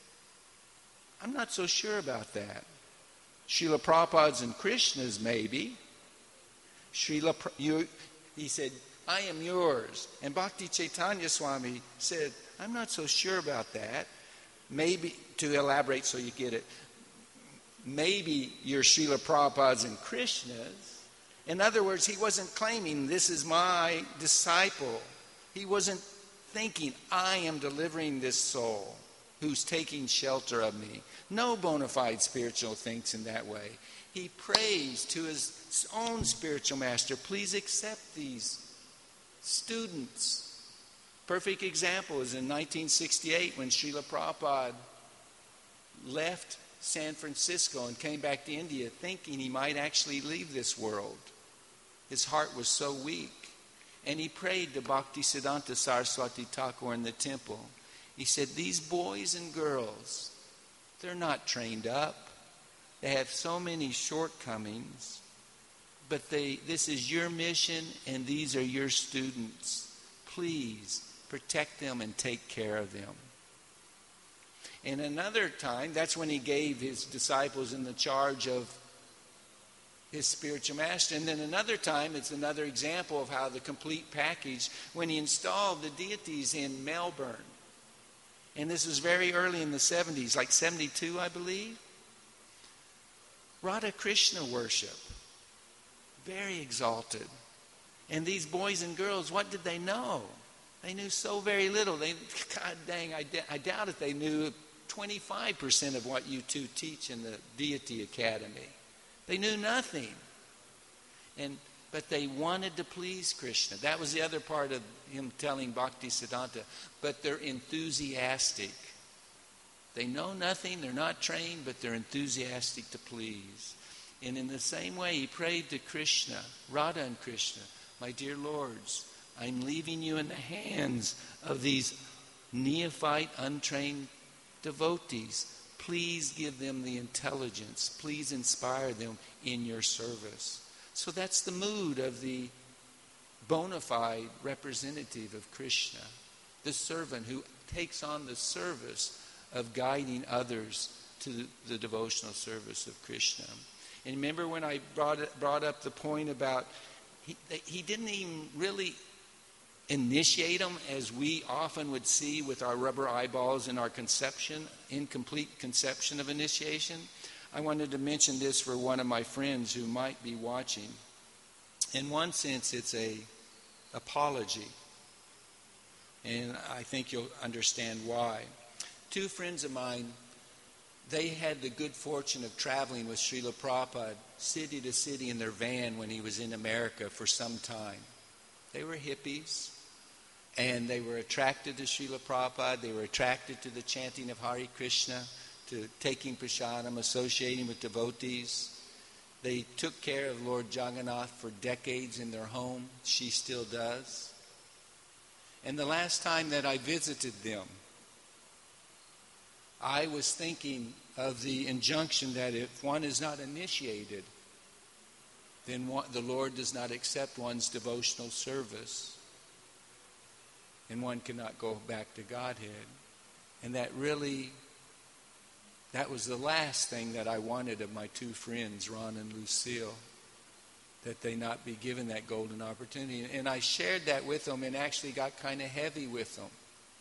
I'm not so sure about that. Srila Prabhupada's and Krishna's maybe. He said, I am yours. And Bhakti Chaitanya Swami said, I'm not so sure about that. Maybe, to elaborate so you get it, maybe you're Srila Prabhupada's and Krishna's, In other words, he wasn't claiming, this is my disciple. He wasn't thinking, I am delivering this soul who's taking shelter of me. No bona fide spiritual thinks in that way. He prays to his own spiritual master, please accept these students. Perfect example is in 1968 when Srila Prabhupada left San Francisco and came back to India thinking he might actually leave this world. His heart was so weak. And he prayed to Bhaktisiddhanta Saraswati Thakur in the temple. He said, these boys and girls, they're not trained up. They have so many shortcomings. But this is your mission and these are your students. Please protect them and take care of them. And another time, that's when he gave his disciples in the charge of his spiritual master. And then another time, it's another example of how the complete package, when he installed the deities in Melbourne. And this was very early in the 70s, like 72, I believe. Radha Krishna worship. Very exalted. And these boys and girls, what did they know? They knew so very little. God dang, I doubt if they knew 25% of what you two teach in the Deity Academy. They knew nothing. But they wanted to please Krishna. That was the other part of him telling Bhaktisiddhanta. But they're enthusiastic. They know nothing, they're not trained, but they're enthusiastic to please. And in the same way, he prayed to Krishna, Radha and Krishna, my dear lords, I'm leaving you in the hands of these neophyte, untrained devotees. Please give them the intelligence. Please inspire them in your service. So that's the mood of the bona fide representative of Krishna, the servant who takes on the service of guiding others to the devotional service of Krishna. And remember when I brought up the point about he didn't even really initiate them as we often would see with our rubber eyeballs in our conception, incomplete conception of initiation. I wanted to mention this for one of my friends who might be watching. In one sense, it's an apology. And I think you'll understand why. Two friends of mine, they had the good fortune of traveling with Srila Prabhupada city to city in their van when he was in America for some time. They were hippies, and they were attracted to Srila Prabhupada. They were attracted to the chanting of Hare Krishna, to taking prasadam, associating with devotees. They took care of Lord Jagannath for decades in their home. She still does. And the last time that I visited them, I was thinking of the injunction that if one is not initiated, then the Lord does not accept one's devotional service, and one cannot go back to Godhead. And that was the last thing that I wanted of my two friends, Ron and Lucille, that they not be given that golden opportunity. And I shared that with them and actually got kind of heavy with them.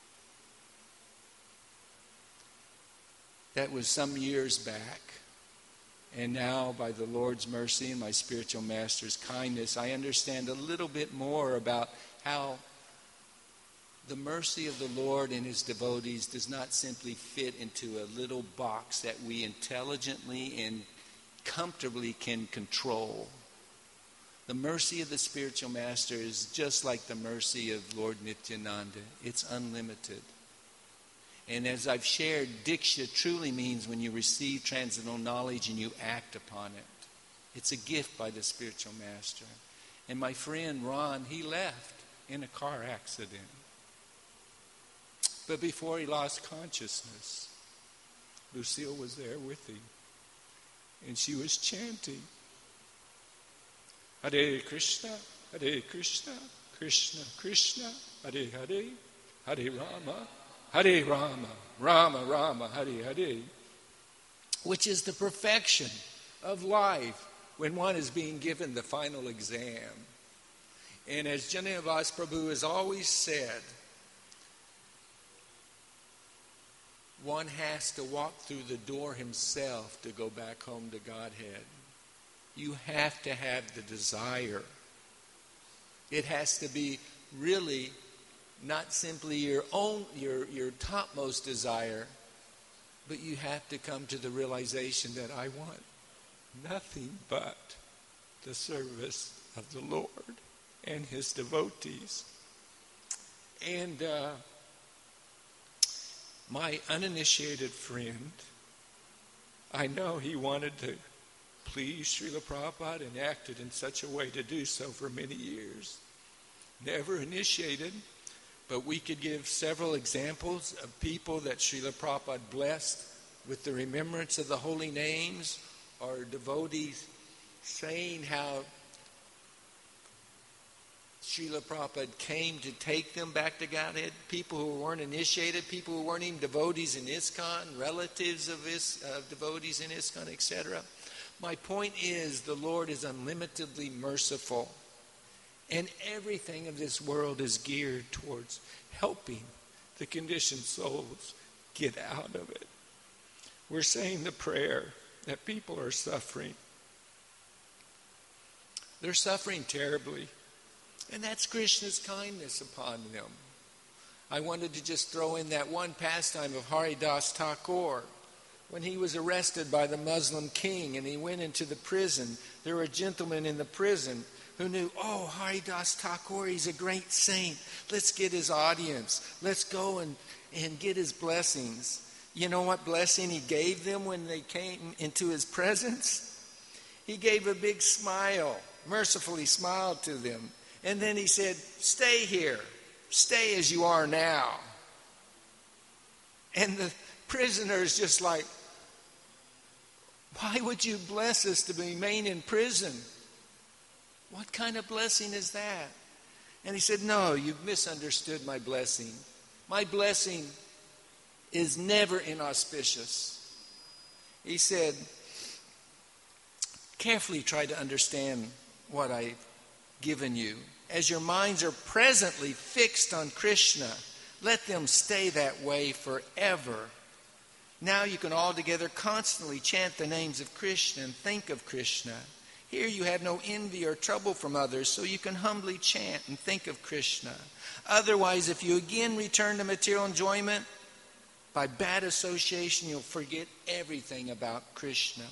That was some years back. And now, by the Lord's mercy and my spiritual master's kindness, I understand a little bit more about how the mercy of the Lord and his devotees does not simply fit into a little box that we intelligently and comfortably can control. The mercy of the spiritual master is just like the mercy of Lord Nityananda. It's unlimited. And as I've shared, Diksha truly means when you receive transcendental knowledge and you act upon it. It's a gift by the spiritual master. And my friend Ron, he left in a car accident. But before he lost consciousness, Lucille was there with him. And she was chanting, Hare Krishna, Krishna Krishna, Hare Hare, Hare Rama, Hare Rama, Rama Rama, Hare Hare, which is the perfection of life when one is being given the final exam. And as Janavas Prabhu has always said, one has to walk through the door himself to go back home to Godhead. You have to have the desire. It has to be really not simply your own, your topmost desire, but you have to come to the realization that I want nothing but the service of the Lord and His devotees. And my uninitiated friend, I know he wanted to please Srila Prabhupada and acted in such a way to do so for many years. Never initiated, but we could give several examples of people that Srila Prabhupada blessed with the remembrance of the holy names, or devotees saying how Srila Prabhupada came to take them back to Godhead. People who weren't initiated, people who weren't even devotees in ISKCON, relatives of devotees in ISKCON, etc. My point is, the Lord is unlimitedly merciful. And everything of this world is geared towards helping the conditioned souls get out of it. We're saying the prayer that people are suffering. They're suffering terribly. And that's Krishna's kindness upon them. I wanted to just throw in that one pastime of Haridas Thakur. When he was arrested by the Muslim king and he went into the prison, there were gentlemen in the prison who knew, oh, Haridas Thakur, he's a great saint. Let's get his audience. Let's go and get his blessings. You know what blessing he gave them when they came into his presence? He gave a big smile, mercifully smiled to them. And then he said, stay here. Stay as you are now. And the prisoner's just like, why would you bless us to remain in prison? What kind of blessing is that? And he said, no, you've misunderstood my blessing. My blessing is never inauspicious. He said, carefully try to understand what I've given you. As your minds are presently fixed on Krishna, let them stay that way forever. Now you can all together constantly chant the names of Krishna and think of Krishna. Here you have no envy or trouble from others, so you can humbly chant and think of Krishna. Otherwise, if you again return to material enjoyment, by bad association, you'll forget everything about Krishna.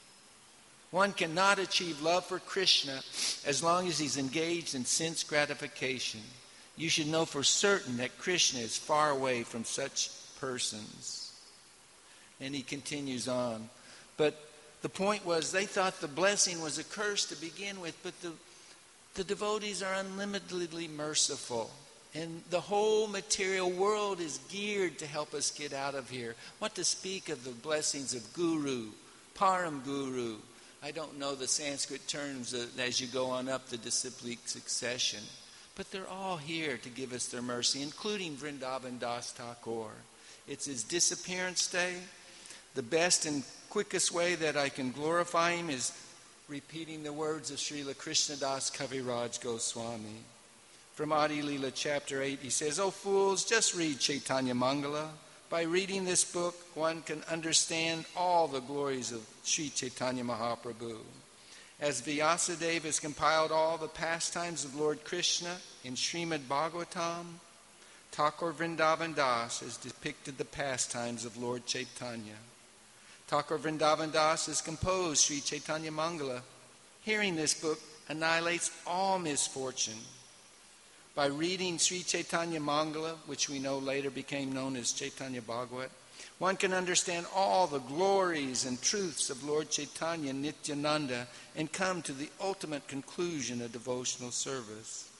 One cannot achieve love for Krishna as long as he's engaged in sense gratification. You should know for certain that Krishna is far away from such persons. And he continues on. But the point was, they thought the blessing was a curse to begin with, but the devotees are unlimitedly merciful. And the whole material world is geared to help us get out of here. What to speak of the blessings of Guru, Param Guru. I don't know the Sanskrit terms as you go on up the disciplic succession. But they're all here to give us their mercy, including Vrindavan Das Thakur. It's his disappearance day. The best and quickest way that I can glorify him is repeating the words of Srila Krishnadas Kaviraj Goswami. From Adi Leela chapter 8, he says, "O fools, just read Chaitanya Mangala. By reading this book, one can understand all the glories of Sri Chaitanya Mahaprabhu. As Vyasadeva has compiled all the pastimes of Lord Krishna in Srimad Bhagavatam, Thakur Vrindavan Das has depicted the pastimes of Lord Chaitanya. Thakur Vrindavan Das has composed Sri Chaitanya Mangala. Hearing this book annihilates all misfortune. By reading Sri Chaitanya Mangala, which we know later became known as Chaitanya Bhagavat, one can understand all the glories and truths of Lord Chaitanya Nityananda and come to the ultimate conclusion of devotional service.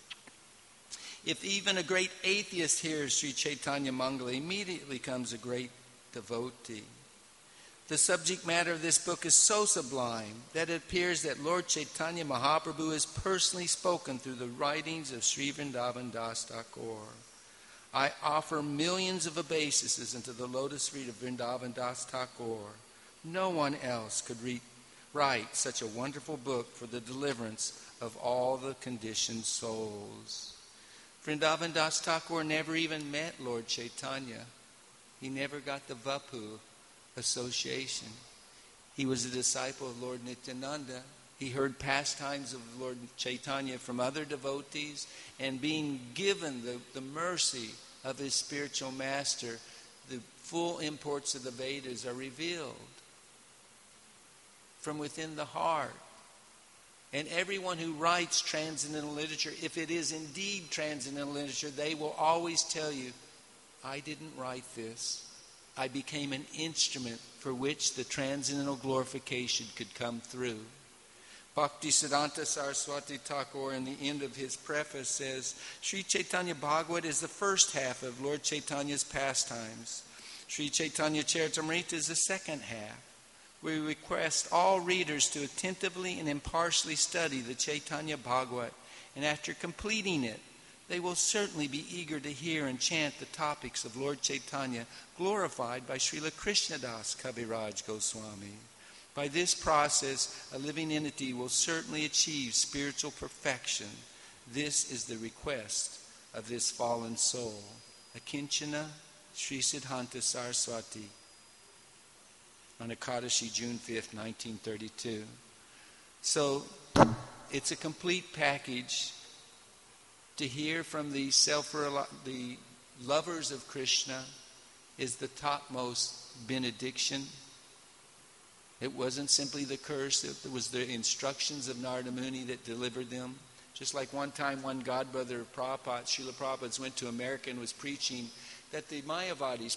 If even a great atheist hears Sri Chaitanya Mangala, immediately becomes a great devotee. The subject matter of this book is so sublime that it appears that Lord Chaitanya Mahaprabhu has personally spoken through the writings of Sri Vrindavan Das Thakur. I offer millions of obeisances into the lotus feet of Vrindavan Das Thakur. No one else could write such a wonderful book for the deliverance of all the conditioned souls." Vrindavan Das Thakur never even met Lord Chaitanya. He never got the Vapu association. He was a disciple of Lord Nityananda, He heard pastimes of Lord Chaitanya from other devotees, and being given the mercy of his spiritual master, the full imports of the Vedas are revealed from within the heart. And everyone who writes transcendental literature, if it is indeed transcendental literature, they will always tell you, I didn't write this. I became an instrument for which the transcendental glorification could come through. Bhaktisiddhanta Saraswati Thakur, in the end of his preface, says, Sri Chaitanya Bhagavat is the first half of Lord Chaitanya's pastimes. Sri Chaitanya Charitamrita is the second half. We request all readers to attentively and impartially study the Chaitanya Bhagavat, and after completing it, they will certainly be eager to hear and chant the topics of Lord Chaitanya glorified by Srila Krishnadas Kaviraj Goswami. By this process, a living entity will certainly achieve spiritual perfection. This is the request of this fallen soul. Akinchana Sri Siddhanta Saraswati, on Ekadashi, June 5th, 1932. So, it's a complete package. To hear from the lovers of Krishna is the topmost benediction. It wasn't simply the curse, it was the instructions of Narada Muni that delivered them. Just like one time, one godbrother of Prabhupada, Srila Prabhupada, went to America and was preaching that the Mayavadis,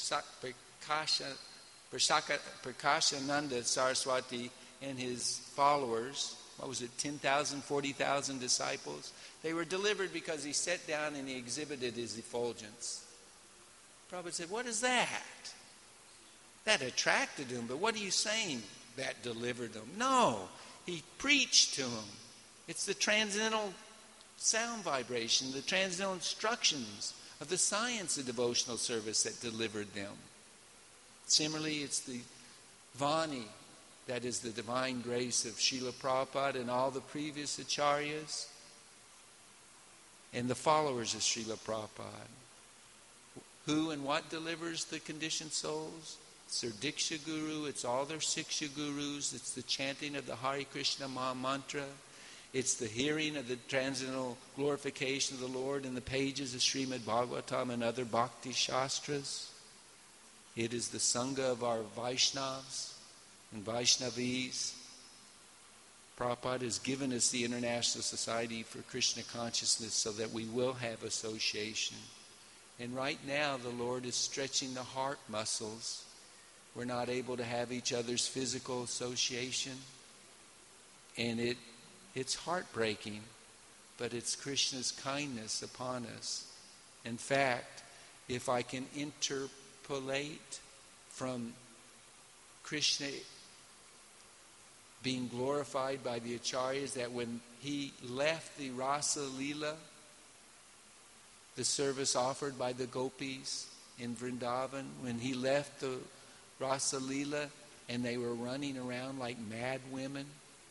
Prakashananda Saraswati and his followers, 10,000, 40,000 disciples, they were delivered because he sat down and he exhibited his effulgence. Prabhupada said, what is that? That attracted him, but what are you saying that delivered them? No, he preached to them. It's the transcendental sound vibration, the transcendental instructions of the science of devotional service that delivered them. Similarly, it's the Vani, that is the divine grace of Srila Prabhupada and all the previous acharyas and the followers of Srila Prabhupada. Who and what delivers the conditioned souls? It's their Diksha Guru, it's all their Siksha Gurus, it's the chanting of the Hare Krishna Maha Mantra, it's the hearing of the transcendental glorification of the Lord in the pages of Srimad Bhagavatam and other Bhakti Shastras. It is the Sangha of our Vaishnavas and Vaishnavis. Prabhupada has given us the International Society for Krishna Consciousness so that we will have association. And right now the Lord is stretching the heart muscles. We're not able to have each other's physical association. And it's heartbreaking, but it's Krishna's kindness upon us. In fact, if I can interpolate from Krishna being glorified by the acharyas, that when he left the Rasa Leela, the service offered by the gopis in Vrindavan, when he left the Rasa Leela and they were running around like mad women,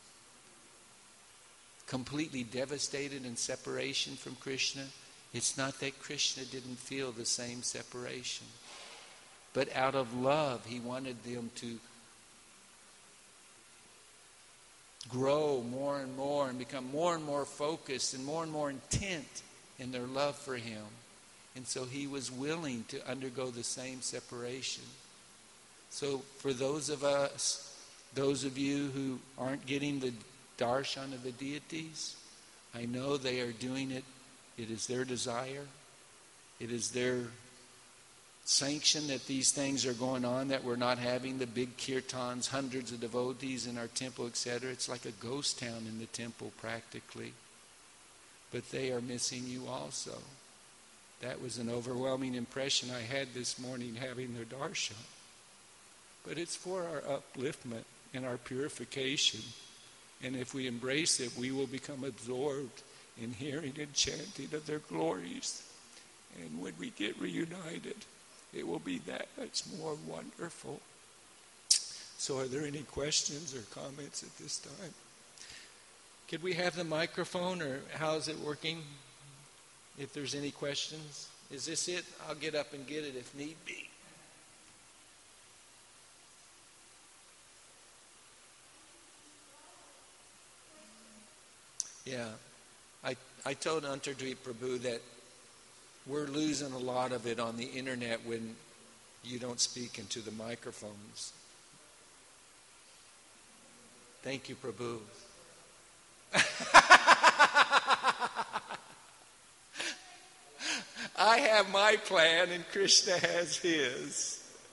completely devastated in separation from Krishna, it's not that Krishna didn't feel the same separation. But out of love, he wanted them to grow more and become more and more focused and more intent in their love for him. And so he was willing to undergo the same separation. So for those of us, those of you who aren't getting the darshan of the deities, I know they are doing it. It is their desire. It is their sanction that these things are going on, that we're not having the big kirtans, hundreds of devotees in our temple, etc. It's like a ghost town in the temple practically. But they are missing you also. That was an overwhelming impression I had this morning having their darshan. But it's for our upliftment and our purification. And if we embrace it, we will become absorbed in hearing and chanting of their glories. And when we get reunited, it will be that much more wonderful. So are there any questions or comments at this time? Could we have the microphone, or how is it working? If there's any questions. Is this it? I'll get up and get it if need be. Yeah. I told Antardeep Prabhu that we're losing a lot of it on the internet when you don't speak into the microphones. Thank you, Prabhu. I have my plan and Krishna has his.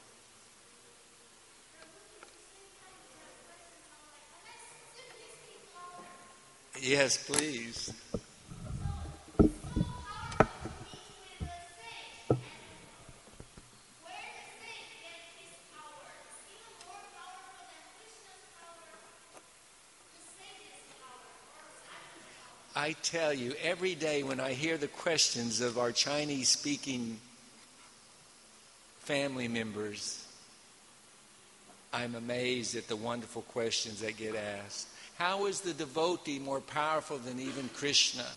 Yes, please. I tell you, every day when I hear the questions of our Chinese-speaking family members, I'm amazed at the wonderful questions that get asked. How is the devotee more powerful than even Krishna?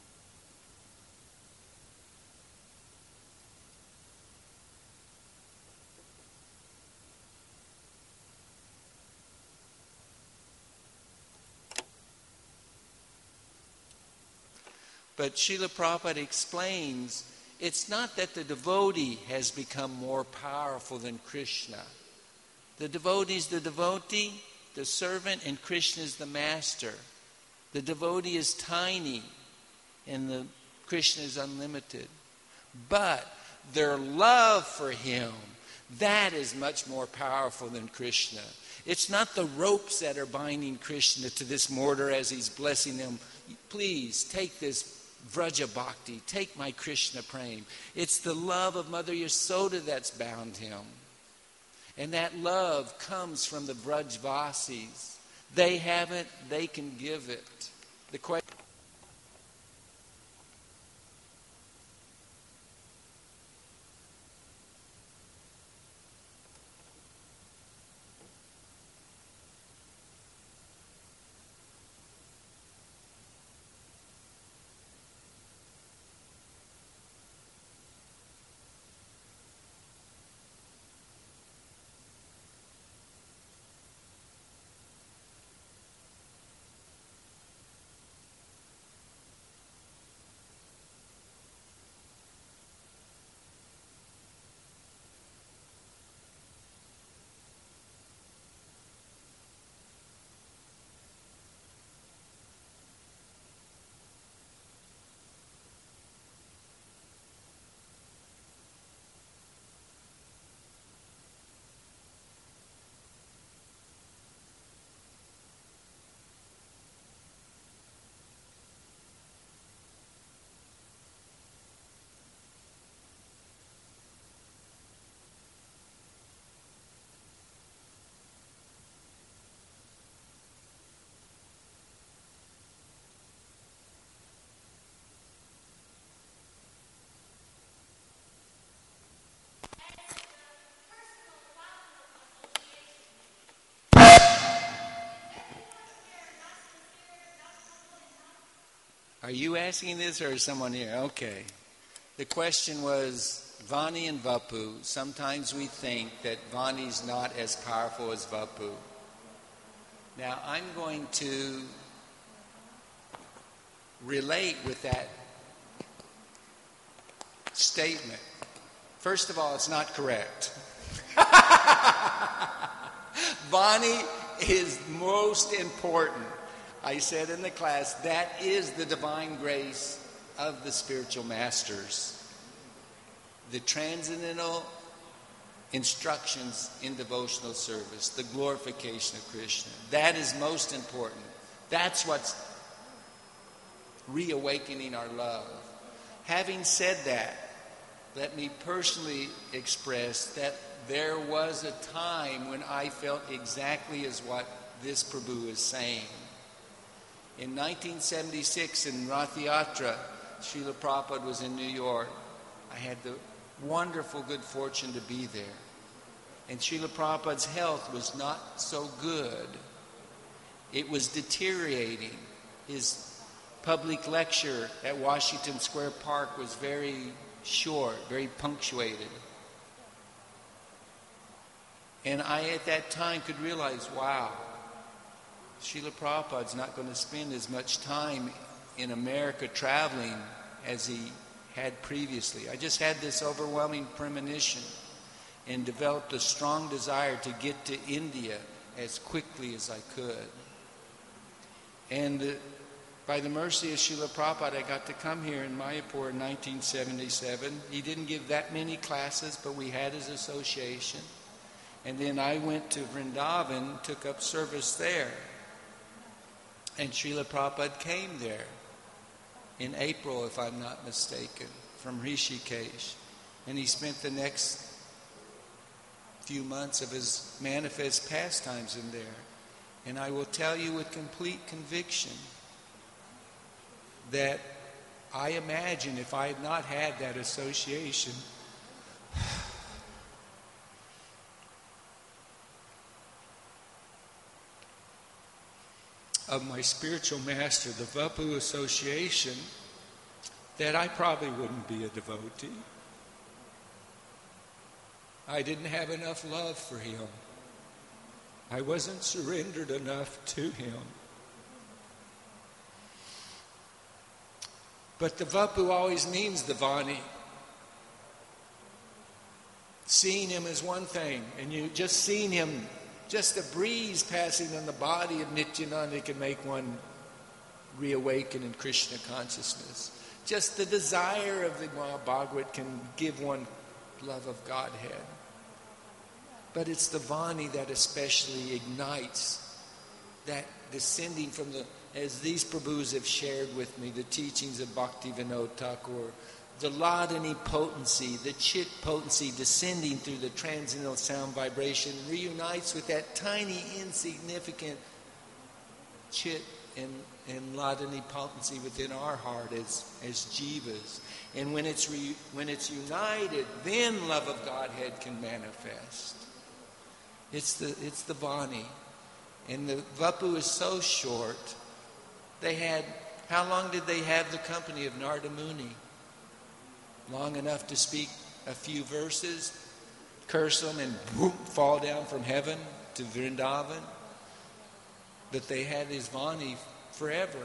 But Srila Prabhupada explains, it's not that the devotee has become more powerful than Krishna. The devotee is the devotee, the servant, and Krishna is the master. The devotee is tiny, and the Krishna is unlimited. But their love for him, that is much more powerful than Krishna. It's not the ropes that are binding Krishna to this mortar as he's blessing them. Please take this Vraja Bhakti, take my Krishna Prem. It's the love of Mother Yasoda that's bound him. And that love comes from the Vrajvasis. They have it, they can give it. The question. Are you asking this or is someone here? Okay. The question was Vani and Vapu. Sometimes we think that Vani's not as powerful as Vapu. Now I'm going to relate with that statement. First of all, it's not correct. Vani is most important. I said in the class, that is the divine grace of the spiritual masters. The transcendental instructions in devotional service, the glorification of Krishna. That is most important. That's what's reawakening our love. Having said that, let me personally express that there was a time when I felt exactly as what this Prabhu is saying. In 1976 in Rath Yatra, Srila Prabhupada was in New York. I had the wonderful good fortune to be there. And Srila Prabhupada's health was not so good. It was deteriorating. His public lecture at Washington Square Park was very short, very punctuated. And I at that time could realize, wow, Srila Prabhupada's not going to spend as much time in America traveling as he had previously. I just had this overwhelming premonition and developed a strong desire to get to India as quickly as I could. And by the mercy of Srila Prabhupada, I got to come here in Mayapur in 1977. He didn't give that many classes, but we had his association. And then I went to Vrindavan, took up service there. And Srila Prabhupada came there in April, if I'm not mistaken, from Rishikesh. And he spent the next few months of his manifest pastimes in there. And I will tell you with complete conviction that I imagine if I had not had that association, of my spiritual master, the Vapu Association, that I probably wouldn't be a devotee. I didn't have enough love for him. I wasn't surrendered enough to him. But the Vapu always means the Vani. Seeing him is one thing, and you just seeing him, just a breeze passing on the body of Nityananda can make one reawaken in Krishna consciousness. Just the desire of the Bhagavad can give one love of Godhead. But it's the Vani that especially ignites that descending from the, as these Prabhus have shared with me, the teachings of Bhaktivinoda Thakur, the Ladani potency, the Chit potency descending through the transcendental sound vibration reunites with that tiny insignificant Chit and Ladani potency within our heart as jivas. And when it's united, then love of Godhead can manifest. It's the Vani. And the Vapu is so short. How long did they have the company of Narada Muni? Long enough to speak a few verses, curse them, and whoop, fall down from heaven to Vrindavan. But they had his Vani forever.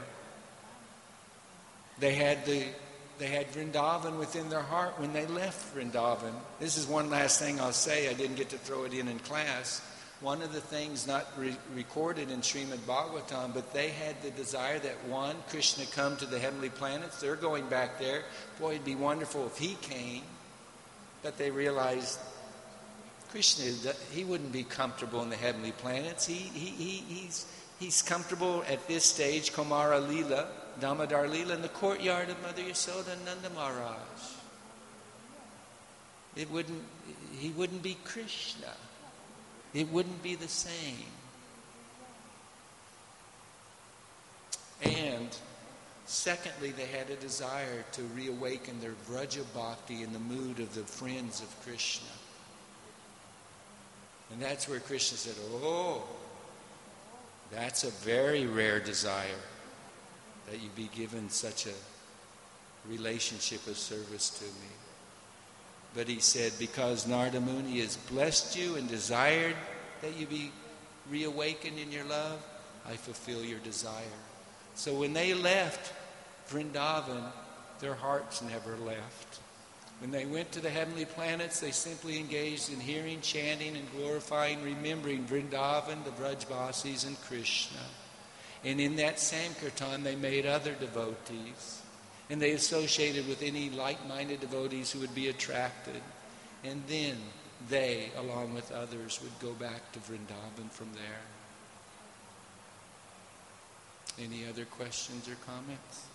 They had Vrindavan within their heart when they left Vrindavan. This is one last thing I'll say. I didn't get to throw it in class. One of the things not recorded in Srimad Bhagavatam, but they had the desire that one, Krishna come to the heavenly planets. They're going back there. Boy, it'd be wonderful if he came. But they realized Krishna, he wouldn't be comfortable in the heavenly planets. He's comfortable at this stage, Kumara Lila, Damodar Lila, in the courtyard of Mother Yasoda and Nanda Maharaj. He wouldn't be Krishna. It wouldn't be the same. And secondly, they had a desire to reawaken their Vraja Bhakti in the mood of the friends of Krishna. And that's where Krishna said, oh, that's a very rare desire, that you be given such a relationship of service to me. But he said, because Narada Muni has blessed you and desired that you be reawakened in your love, I fulfill your desire. So when they left Vrindavan, their hearts never left. When they went to the heavenly planets, they simply engaged in hearing, chanting, and glorifying, remembering Vrindavan, the Vrajvasis, and Krishna. And in that Sankirtan, they made other devotees. And they associated with any like-minded devotees who would be attracted. And then they, along with others, would go back to Vrindavan from there. Any other questions or comments?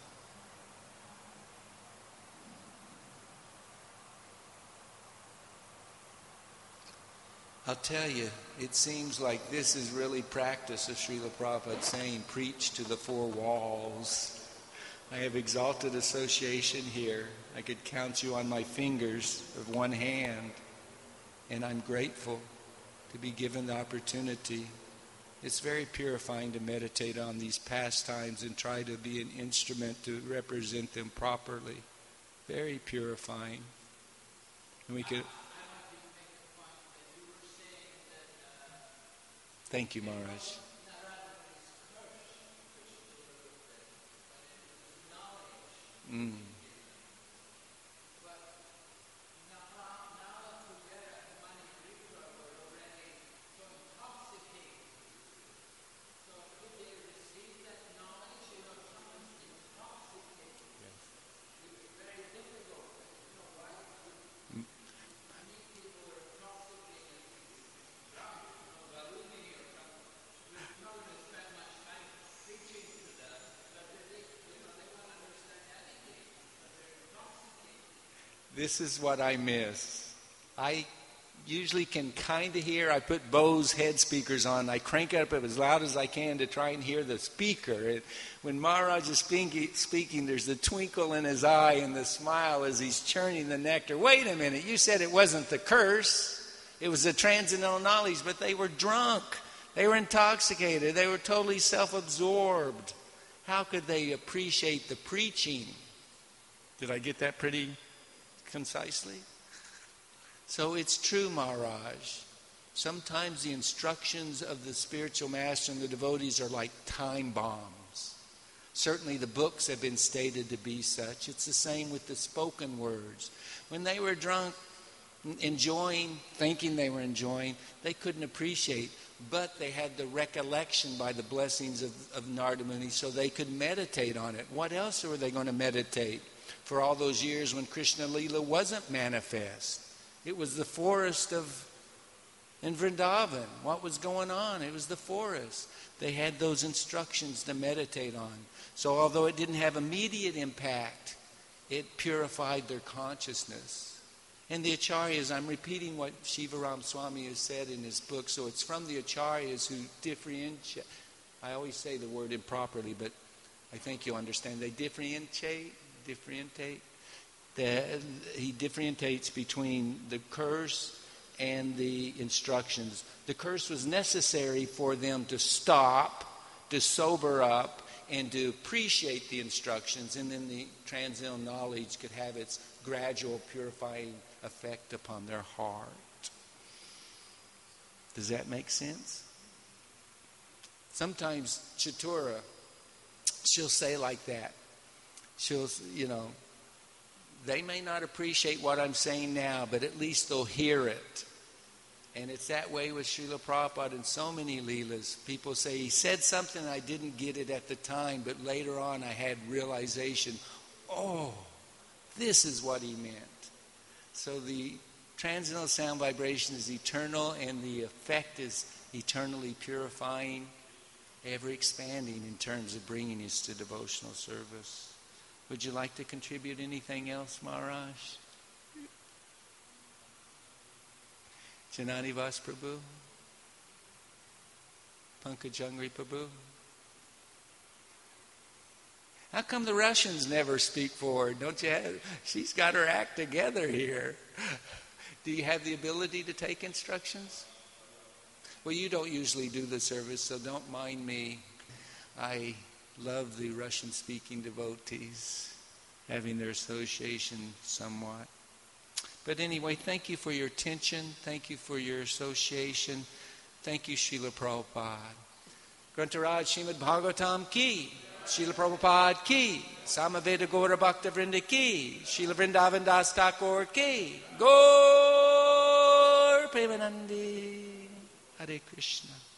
I'll tell you, it seems like this is really practice of Srila Prabhupada saying, preach to the four walls. I have exalted association here. I could count you on my fingers of one hand. And I'm grateful to be given the opportunity. It's very purifying to meditate on these pastimes and try to be an instrument to represent them properly. Very purifying. And we could... Thank you, Maharaj. Mm. This is what I miss. I usually can kind of hear. I put Bose head speakers on. I crank it up as loud as I can to try and hear the speaker. When Maharaj is speaking, there's the twinkle in his eye and the smile as he's churning the nectar. Wait a minute, you said it wasn't the curse. It was the transcendental knowledge, but they were drunk. They were intoxicated. They were totally self-absorbed. How could they appreciate the preaching? Did I get that pretty concisely? So it's true, Maharaj. Sometimes the instructions of the spiritual master and the devotees are like time bombs. Certainly the books have been stated to be such. It's the same with the spoken words. When they were drunk, enjoying, thinking they were enjoying, they couldn't appreciate. But they had the recollection by the blessings of Narada Muni, so they could meditate on it. What else were they going to meditate? For all those years when Krishna Lila wasn't manifest. It was the forest in Vrindavan. What was going on? It was the forest. They had those instructions to meditate on. So although it didn't have immediate impact, it purified their consciousness. And the Acharyas, I'm repeating what Shivaram Swami has said in his book, so it's from the Acharyas who differentiate. I always say the word improperly, but I think you'll understand. They differentiate. He differentiates between the curse and the instructions. The curse was necessary for them to stop, to sober up, and to appreciate the instructions, and then the transcendental knowledge could have its gradual purifying effect upon their heart. Does that make sense? Sometimes Chatura, she'll say like that. She'll, they may not appreciate what I'm saying now, but at least they'll hear it. And it's that way with Srila Prabhupada and so many Leelas. People say, he said something, I didn't get it at the time, but later on I had realization, oh, this is what he meant. So the transcendental sound vibration is eternal, and the effect is eternally purifying, ever expanding in terms of bringing us to devotional service. Would you like to contribute anything else, Maharaj? Janani Vas Prabhu? Pankajangri Prabhu? How come the Russians never speak forward? She's got her act together here. Do you have the ability to take instructions? Well, you don't usually do the service, so don't mind me. I love the Russian-speaking devotees, having their association somewhat. But anyway, thank you for your attention. Thank you for your association. Thank you, Srila Prabhupada. Grantaraj Srimad Bhagavatam ki. Srila Prabhupada ki. Samaveda Gaura Bhakta Vrinda ki. Srila Vrindavan Das Thakur ki. Gaur Premanandi. Hare Krishna.